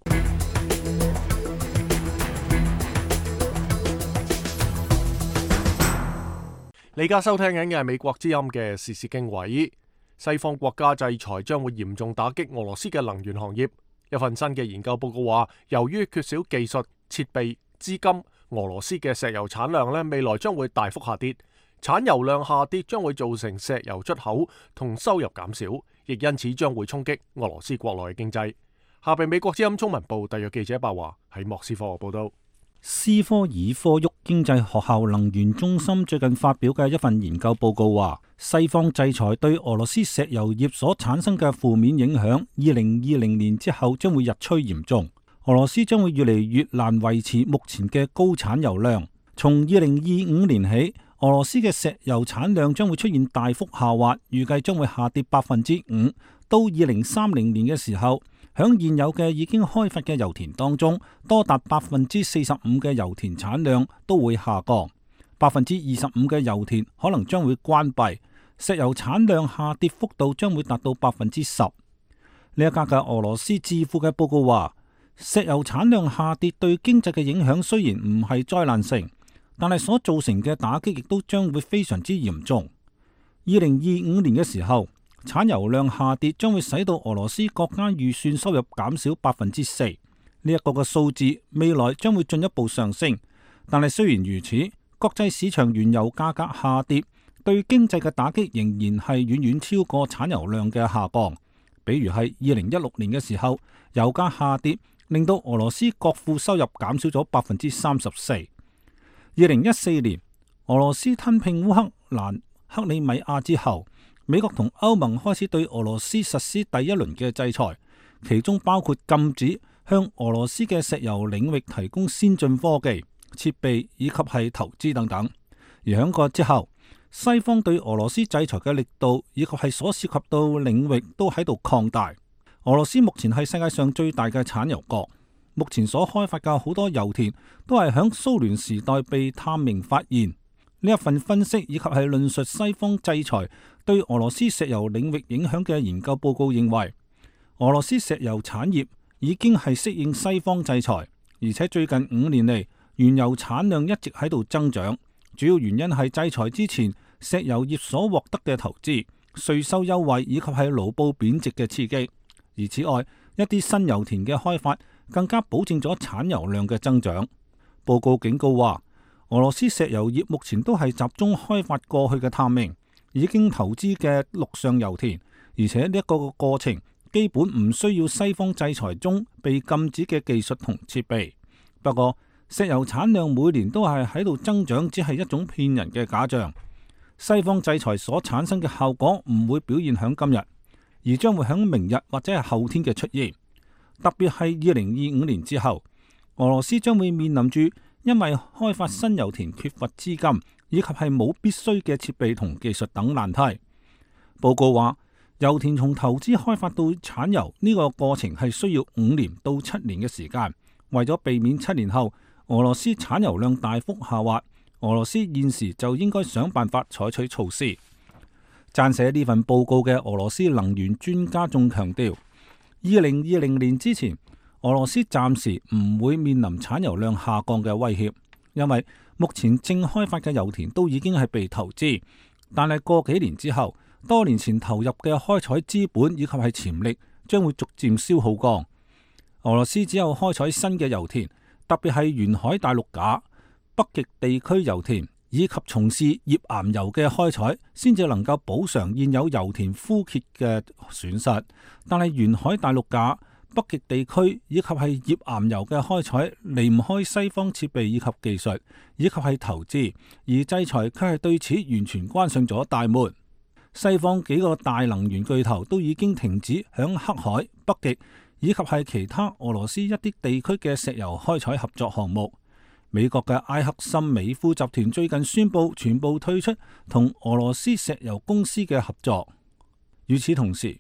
你而家收聽緊嘅係美國之音嘅時事經緯。西方國家制裁將會嚴重打擊俄羅斯嘅能源行業。一份新嘅研究報告話，由於缺少技術、設備、資金，俄羅斯嘅石油產量呢未來將會大幅下跌。產油量下跌將會造成石油出口同收入減少，亦因此將會衝擊俄羅斯國內嘅經濟。下邊美國之音中文部特約記者白華喺莫斯科報道。 斯科爾科沃經濟學校能源中心最近發表嘅一份研究報告話，西方制裁對俄羅斯石油業所產生嘅負面影響，二零二零年之後將會日趨嚴重。俄羅斯將會越嚟越難維持目前嘅高產油量。從二零二五年起，俄羅斯嘅石油產量將會出現大幅下滑，預計將會下跌百分之五。到二零三零年嘅時候，響現有嘅已經開發嘅油田當中，多達百分之四十五嘅油田產量都會下降，百分之二十五嘅油田可能將會關閉，石油產量下跌幅度將會達到百分之十。呢一家嘅俄羅斯智庫嘅報告話，石油產量下跌對經濟嘅影響雖然唔係災難性，但係所造成嘅打擊亦都將會非常之嚴重。二零二五年嘅時候，產油量下跌將會使到俄羅斯國家預算收入減少百分之四，呢一個嘅數字未來將會進一步上升。但係雖然如此，國際市場原油價格下跌對經濟嘅打擊仍然係遠遠超過產油量嘅下降。比如係二零一六年嘅時候，油價下跌令到俄羅斯國庫收入減少咗百分之三十四。二零一四年，俄羅斯吞併烏克蘭克里米亞之後，美國同歐盟開始對俄羅斯實施第一輪嘅制裁，其中包括禁止向俄羅斯嘅石油領域提供先進科技、設備以及係投資等等。而響個之後，西方對俄羅斯制裁嘅力度以及係所涉及到領域都喺度擴大。俄羅斯目前係世界上最大嘅產油國，目前所開發嘅好多油田都係響蘇聯時代被探明發現。呢一份分析以及係論述西方制裁對俄羅斯石油領域影響嘅研究報告認為，俄羅斯石油產業已經係適應西方制裁，而且最近五年嚟原油產量一直喺度增長，主要原因係制裁之前石油業所獲得嘅投資、稅收優惠以及係盧布貶值嘅刺激。而此外，一啲新油田嘅開發更加保證咗產油量嘅增長。報告警告話，俄羅斯石油業目前都係集中開發過去嘅探明、已經投資嘅陸上油田，而且呢一個個過程基本唔需要西方制裁中被禁止嘅技術同設備。不過，石油產量每年都係喺度增長，只係一種騙人嘅假象。西方制裁所產生嘅效果唔會表現響今日，而將會響明日或者係後天嘅出現。特別係二零二五年之後，俄羅斯將會面臨住因為開發新油田缺乏資金，以及係冇必須嘅設備同技術等難題。報告話，油田從投資開發到產油呢個過程係需要五年到七年嘅時間。為咗避免七年後俄羅斯產油量大幅下滑，俄羅斯現時就應該想辦法採取措施。撰寫呢份報告嘅俄羅斯能源專家仲強調，二零二零年之前，俄羅斯暫時唔會面臨產油量下降嘅威脅，因為目前正開發嘅油田都已經係被投資。但係過幾年之後，多年前投入嘅開採資本以及係潛力將會逐漸消耗光。俄羅斯只有開採新嘅油田，特別係沿海大陸架、北極地區油田以及從事頁岩油嘅開採，先至能夠補償現有油田枯竭嘅損失。但係沿海大陸架、北極地區以及係頁岩油嘅開採，離唔開西方設備以及技術，以及係投資，而制裁卻係對此完全關上咗大門。西方幾個大能源巨頭都已經停止響黑海、北極以及係其他俄羅斯一啲地區嘅石油開採合作項目。美國嘅埃克森美孚集團最近宣布全部退出同俄羅斯石油公司嘅合作。與此同時，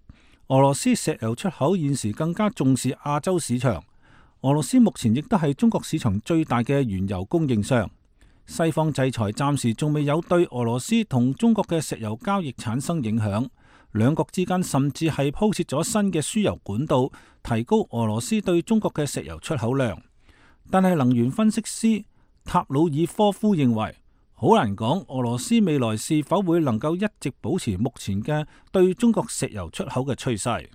俄羅斯石油出口現時更加重視亞洲市場。俄羅斯目前亦都係中國市場最大嘅原油供應商。西方制裁暫時仲未有對俄羅斯同中國嘅石油交易產生影響，兩國之間甚至係鋪設咗新嘅輸油管道，提高俄羅斯對中國嘅石油出口量。但係能源分析師塔魯爾科夫認為，好難講俄羅斯未來是否會能夠一直保持目前嘅對中國石油出口嘅趨勢。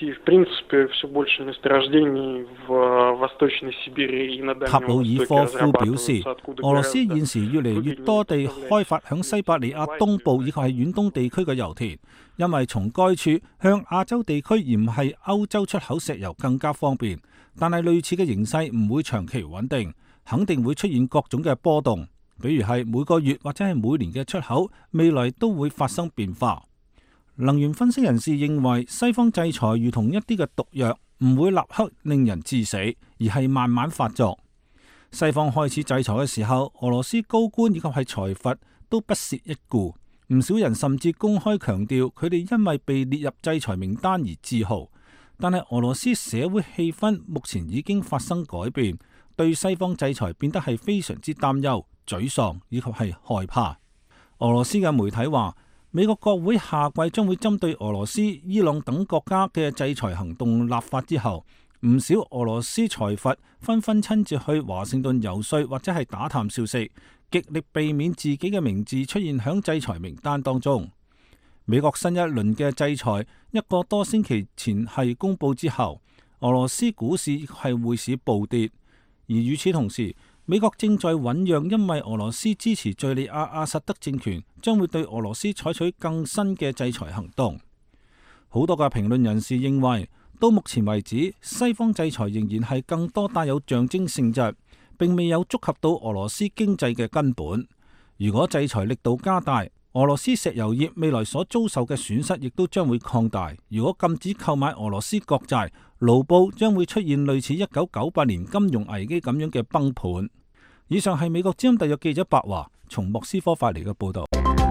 塔魯爾科夫表示，俄羅斯現時越嚟越多地開發響西伯利亞東部以及係遠東地區嘅油田，因為從該處向亞洲地區而唔係歐洲出口石油更加方便。但係類似嘅形勢唔會長期穩定，肯定會出現各種嘅波動，比如係每個月或者係每年嘅出口，未來都會發生變化。能源分析人士認為，西方制裁如同一啲嘅毒藥，唔會立刻令人致死，而係慢慢發作。西方開始制裁嘅時候，俄羅斯高官以及係財閥都不屑一顧，唔少人甚至公開強調佢哋因為被列入制裁名單而自豪。但係俄羅斯社會氣氛目前已經發生改變，對西方制裁變得係非常之擔憂、沮喪以及係害怕。俄羅斯嘅媒體話，美國國會下季將會針對俄羅斯、伊朗等國家嘅制裁行動立法之後，唔少俄羅斯財閥紛紛親自去華盛頓遊說或者係打探消息，極力避免自己嘅名字出現響制裁名單當中。美國新一輪嘅制裁一個多星期前係公布之後，俄羅斯股市係匯市暴跌，而與此同時，美國正在醞釀，因為俄羅斯支持敘利亞阿薩德政權，將會對俄羅斯採取更新嘅制裁行動。好多嘅評論人士認為，到目前為止，西方制裁仍然係更多帶有象徵性質，並未有觸及到俄羅斯經濟嘅根本。如果制裁力度加大，俄羅斯石油業未來所遭受嘅損失亦都將會擴大。如果禁止購買俄羅斯國債，盧布將會出現類似一九九八年金融危機咁樣嘅崩盤。以上係美國之音特約記者白華從莫斯科發嚟嘅報道。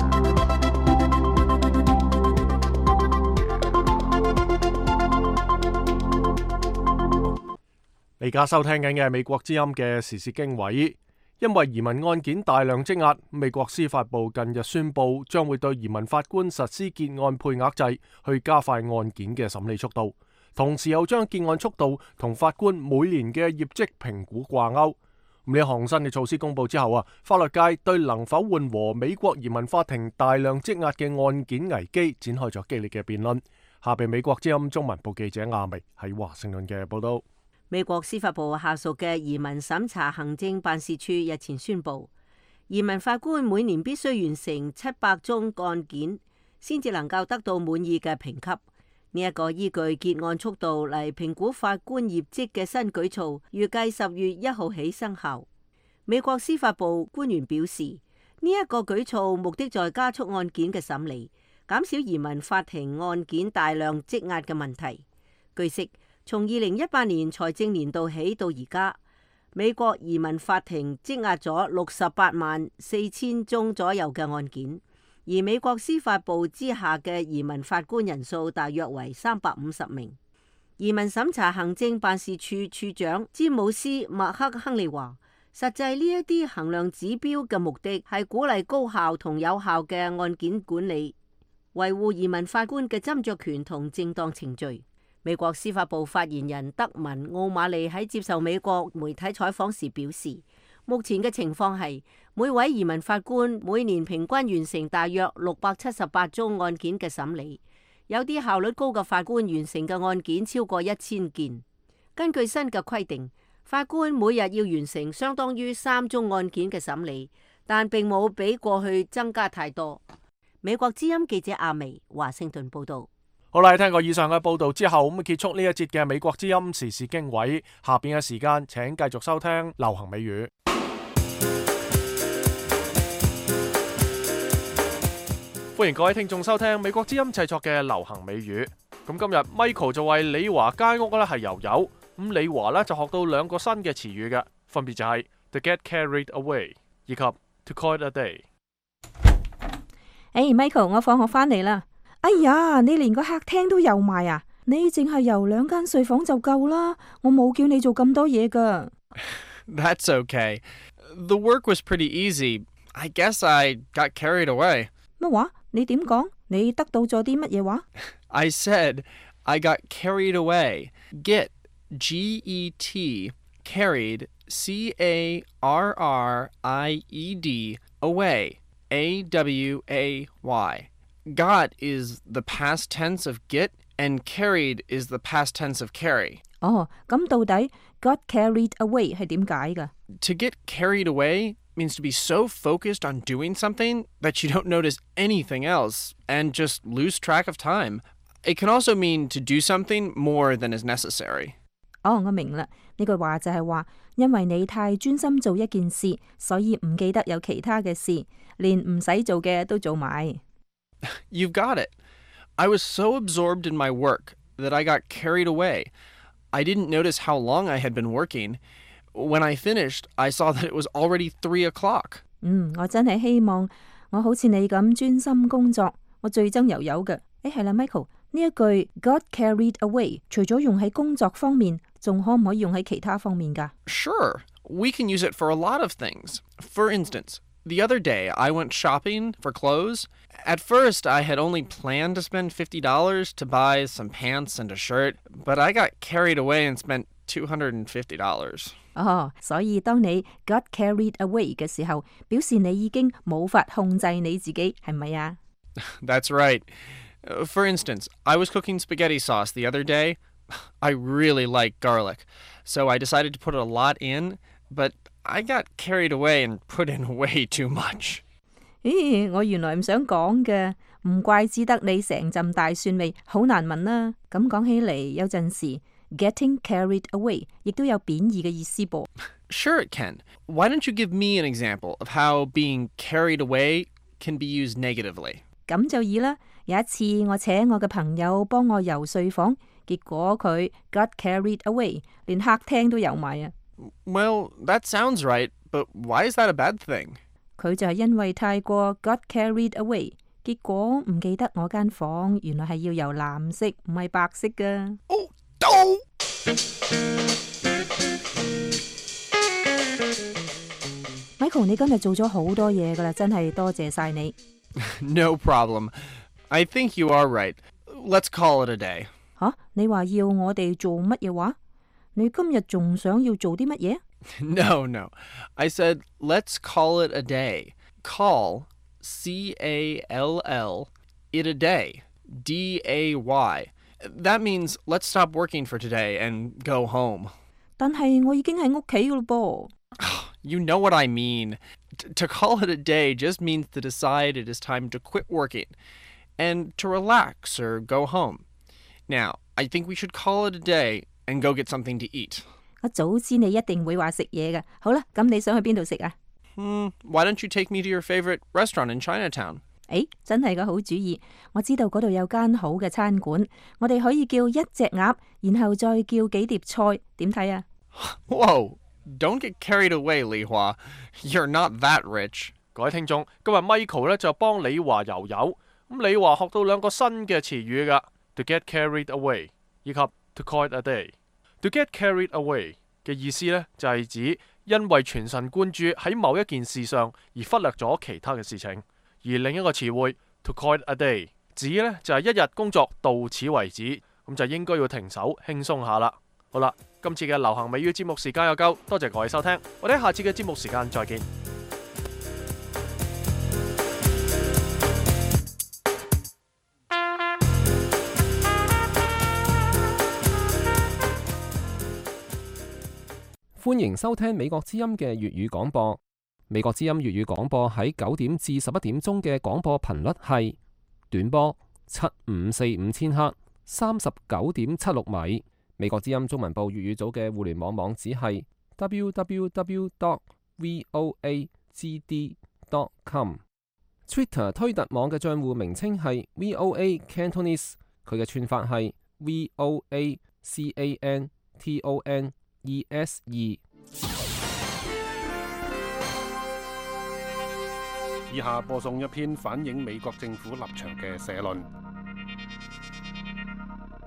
你而家收聽緊嘅係美國之音嘅時事經緯。因為移民案件大量積壓，美國司法部近日宣布將會對移民法官實施結案配額制，去加快案件嘅審理速度，同時又將結案速度同法官每年嘅業績評估掛鈎。咁呢項新嘅措施公布之後啊，法律界對能否緩和美國移民法庭大量積壓嘅案件危機展開咗激烈嘅辯論。下邊美國之音中文部記者亞薇喺華盛頓嘅報道。 美國司法部下屬嘅移民審查行政辦事處日前宣布，移民法官每年必須完成七百宗案件，先至能夠得到滿意嘅評級。呢一個依據結案速度嚟評估法官業績嘅新舉措，預計十月一號起生效。美國司法部官員表示，呢一個舉措目的在加速案件嘅審理，減少移民法庭案件大量積壓嘅問題。據悉，從二零一八年財政年度起到而家，美國移民法庭積壓咗六十八萬四千宗左右嘅案件，而美國司法部之下嘅移民法官人數大約為三百五十名。移民審查行政辦事處處長詹姆斯麥克亨利話，實際呢一啲衡量指標嘅目的係鼓勵高效同有效嘅案件管理，維護移民法官嘅斟酌權同正當程序。美國司法部發言人德文奧馬利喺接受美國媒體採訪時表示，目前嘅情況係每位移民法官每年平均完成大約六百七十八宗案件嘅審理，有啲效率高嘅法官完成嘅案件超過一千件。根據新嘅規定，法官每日要完成相當於三宗案件嘅審理，但並冇比過去增加太多。美國之音記者阿薇華盛頓報道。 好啦，聽過以上嘅報道之後，咁結束呢一節嘅美國之音時事經緯。下邊嘅時間，請繼續收聽流行美語。歡迎各位聽眾收聽美國之音製作嘅流行美語。咁今日 Michael 就為李華街屋咧係油油，咁李華咧就學到兩個新嘅詞語嘅，分別就係 to get carried away 以及 to call it a day。 誒、hey, ，Michael，我放學翻嚟啦。哎呀，你連個客廳都有賣啊！ 你淨係游兩間睡房就夠啦，我冇叫你做咁多嘢㗎。 That's okay. The work was pretty easy. I guess I got carried away. 乜話？你點講？你得到咗啲乜嘢話？ I said I got carried away. Get, G E T, carried, C A R R I E D, away, A W A Y. Got is the past tense of get, and carried is the past tense of carry. 哦，咁到底 got carried away 係點解㗎？ To get carried away means to be so focused on doing something that you don't notice anything else and just lose track of time. It can also mean to do something more than is necessary. 哦，我明啦，呢句話就係話，因為你太專心做一件事，所以唔記得有其他嘅事，連唔使做嘅都做埋。 You've got it. I was so absorbed in my work that I got carried away. I didn't notice how long I had been working. When I finished, I saw that it was already three o'clock. 嗯，我真係希望我好似你咁專心工作。我最憎油油嘅。誒，係啦 ，Michael， 呢一句 got carried away， 除咗用喺工作方面，仲可唔可以用喺其他方面㗎？ Sure. We can use it for a lot of things. For instance, the other day I went shopping for clothes. At first, I had only planned to spend fifty dollars to buy some pants and a shirt, but I got carried away and spent two hundred fifty dollars. 哦，所以當你 got carried away 嘅時候，表示你已經冇法控制你自己，係咪啊？ That's right. Uh, For instance, I was cooking spaghetti sauce the other day. I really like garlic, so I decided to put a lot in, but I got carried away and put in way too much. 咦，我原來唔想講嘅，唔怪之得你成陣大蒜味，好難聞啦。咁講起嚟，有陣時 getting carried away 亦都有貶義嘅意思噃。 Sure it can. Why don't you give me an example of how being carried away can be used negatively? 咁就易啦。有一次我請我嘅朋友幫我游睡房，結果佢 got carried away， 連客廳都游埋啊。 Well, that sounds right, but why is that a bad thing? 佢就係因為太過 got carried away， 結果唔記得我間房原來係要游藍色，唔係白色㗎。 Oh, no! Michael， 你今日做咗好多嘢㗎啦，真係多謝晒你。 No problem. I think you are right. Let's call it a day. 吓，你話要我哋做乜嘢話？你今日仲想要做啲乜嘢？ No, no. I said, let's call it a day. Call, C A L L, it a day, D A Y. That means let's stop working for today and go home. 但係我已經喺屋企㗎咯噃。 You know what I mean. T- to call it a day just means to decide it is time to quit working and to relax or go home. Now, I think we should call it a day and go get something to eat. 我早知你一定會話食嘢㗎。好啦，咁你想去邊度食啊？ Hmm, why don't you take me to your favorite restaurant in Chinatown? 誒，真係個好主意。我知道嗰度有間好嘅餐館，我哋可以叫一隻鴨，然後再叫幾碟菜，點睇啊？ Whoa, don't get carried away, Li Hua. You're not that rich. 各位聽眾，今日 Michael 咧就幫李華游游，咁李華學到兩個新嘅詞語㗎 ，to get carried away 以及 to call it a day。To get carried away 嘅意思呢，就係指因為全神貫注喺某一件事上而忽略咗其他嘅事情。而另一個詞彙 to call it a day 指呢就係一日工作到此為止，咁就應該要停手輕鬆下啦。好啦，今次嘅流行美語節目時間又夠，多謝各位收聽，我哋喺下次嘅節目時間再見。 歡迎收聽美國之音嘅粵語廣播。美國之音粵語廣播喺九點至十一點鐘嘅廣播頻率係短波七五四五千赫，三十九點七六米。美國之音中文部粵語組嘅互聯網網址係 w w w dot voa g d dot com。Twitter 推特網嘅賬戶名稱係 V O A Cantonese， 佢嘅串法係 V O A C A N T O N E S E。 以下播送一篇反映美國政府立場嘅社論。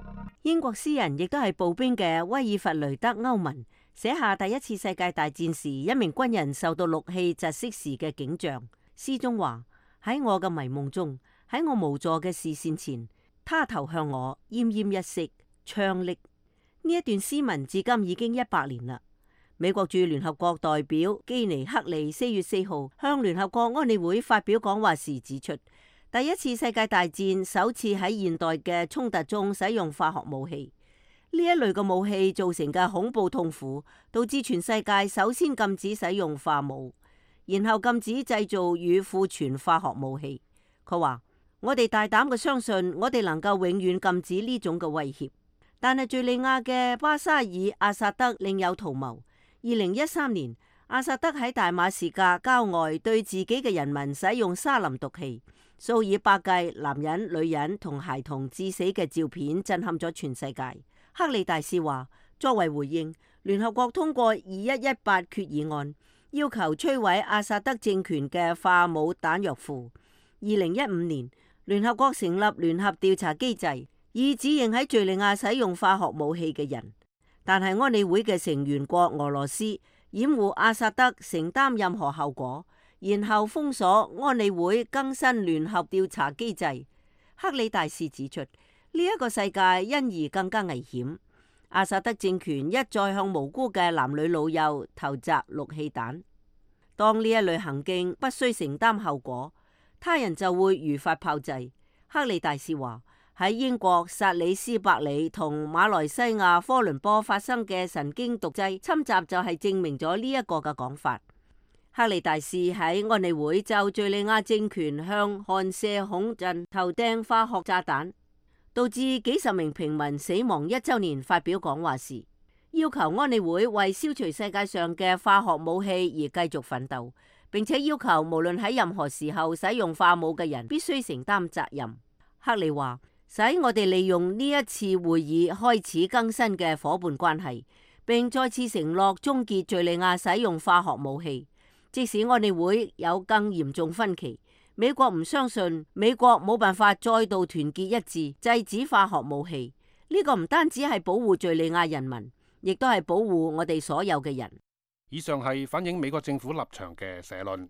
英國詩人亦都係步兵嘅威爾弗雷德歐文寫下第一次世界大戰時一名軍人受到氯氣窒息時嘅景象。詩中話：喺我嘅迷夢中，喺我無助嘅視線前，他投向我奄奄一息，槍斃。呢一段詩文至今已經一百年啦。美國駐聯合國代表基尼克利四月四號向聯合國安理會發表講話時指出，第一次世界大戰首次喺現代嘅衝突中使用化學武器。呢一類嘅武器造成嘅恐怖痛苦，導致全世界首先禁止使用化武，然後禁止製造與庫存化學武器。佢話：我哋大膽嘅相信，我哋能夠永遠禁止呢種嘅威脅。但係敘利亞嘅巴沙爾阿薩德另有圖謀。二零一三年，阿薩德喺大馬士革郊外對自己嘅人民使用沙林毒氣，數以百計男人、女人同孩童致死嘅照片震撼咗全世界。克里大使話：作為回應，聯合國通過二一一八決議案，要求摧毀阿薩德政權嘅化武彈藥庫。二零一五年，聯合國成立聯合調查機制，以指認喺敘利亞使用化學武器嘅人。但係安理會嘅成員國俄羅斯掩護阿薩德承擔任何後果，然後封鎖安理會更新聯合調查機制。克里大使指出，呢、這、一個世界因而更加危險。阿薩德政權一再向無辜嘅男女老幼投擲氯氣彈。當呢一類行徑不需承擔後果，他人就會如法炮製。克里大使話：喺英國薩里斯伯里同馬來西亞科倫坡發生嘅神經毒劑侵襲就係證明咗呢一個嘅講法。克里大使喺安理會就敘利亞政權向汗舍孔鎮投掟化學炸彈，導致幾十名平民死亡一週年發表講話時，要求安理會為消除世界上嘅化學武器而繼續奮鬥，並且要求無論喺任何時候使用化武嘅人必須承擔責任。克里話：使我哋利用呢一次會議開始更新嘅夥伴關係，並再次承諾終結敘利亞使用化學武器。即使安理會有更嚴重分歧，美國唔相信美國冇辦法再度團結一致制止化學武器。呢、這個唔單止係保護敘利亞人民，亦都係保護我哋所有嘅人。 以上係反映美國政府立場嘅社論。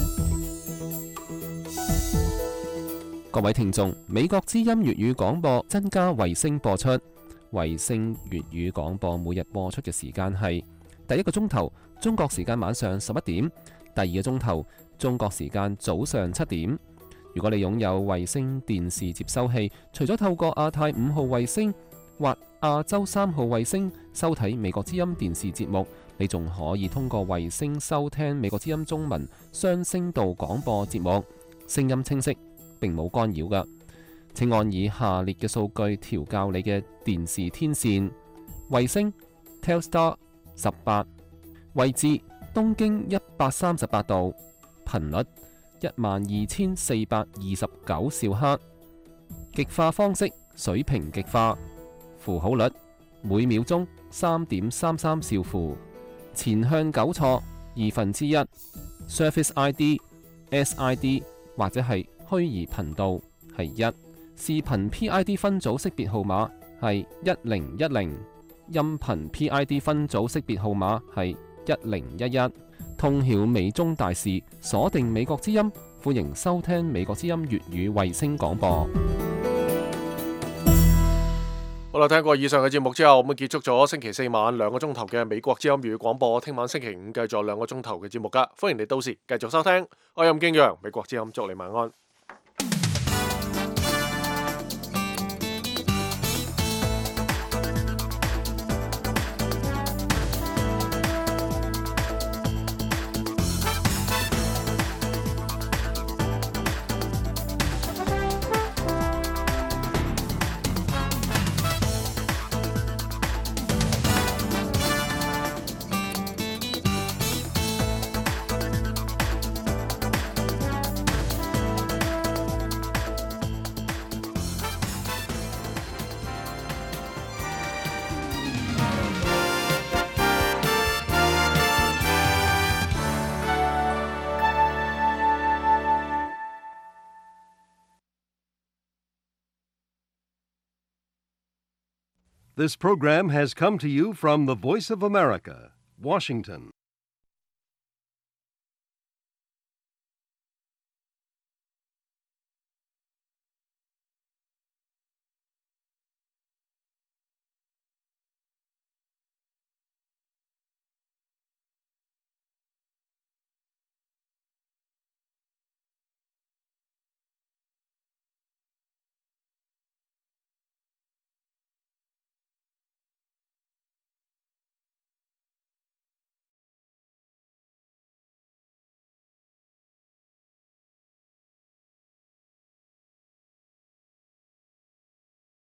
各位聽眾，美國之音粵語廣播增加衛星播出。衛星粵語廣播每日播出嘅時間係第一個鐘頭中國時間晚上十一點，第二個鐘頭中國時間早上七點。如果你擁有衛星電視接收器，除咗透過亞太五號衛星或亞洲三號衛星收睇美國之音電視節目，你仲可以通過衛星收聽美國之音中文雙聲道廣播節目，聲音清晰，並冇干擾㗎。請按以下列嘅數據調校你嘅電視天線：衛星 Telstar 十八，位置東經一百三十八度，頻率一萬二千四百二十九兆赫，極化方式水平極化，符號率每秒鐘三點三三兆符，前向糾錯二分之一 ，Service I D S I D 或者係虛擬頻道係一，視頻 P I D 分組識別號碼係一零一零，音頻 P I D 分組識別號碼係一零一一。通曉美中大事，鎖定美國之音，歡迎收聽美國之音粵語衛星廣播。 好啦，聽過以上嘅節目之後，我們結束咗星期四晚兩個鐘頭嘅美國之音粵語廣播。聽晚星期五繼續兩個鐘頭嘅節目噶，歡迎你到時繼續收聽。我係任敬揚，美國之音，祝你晚安。 This program has come to you from the Voice of America, Washington.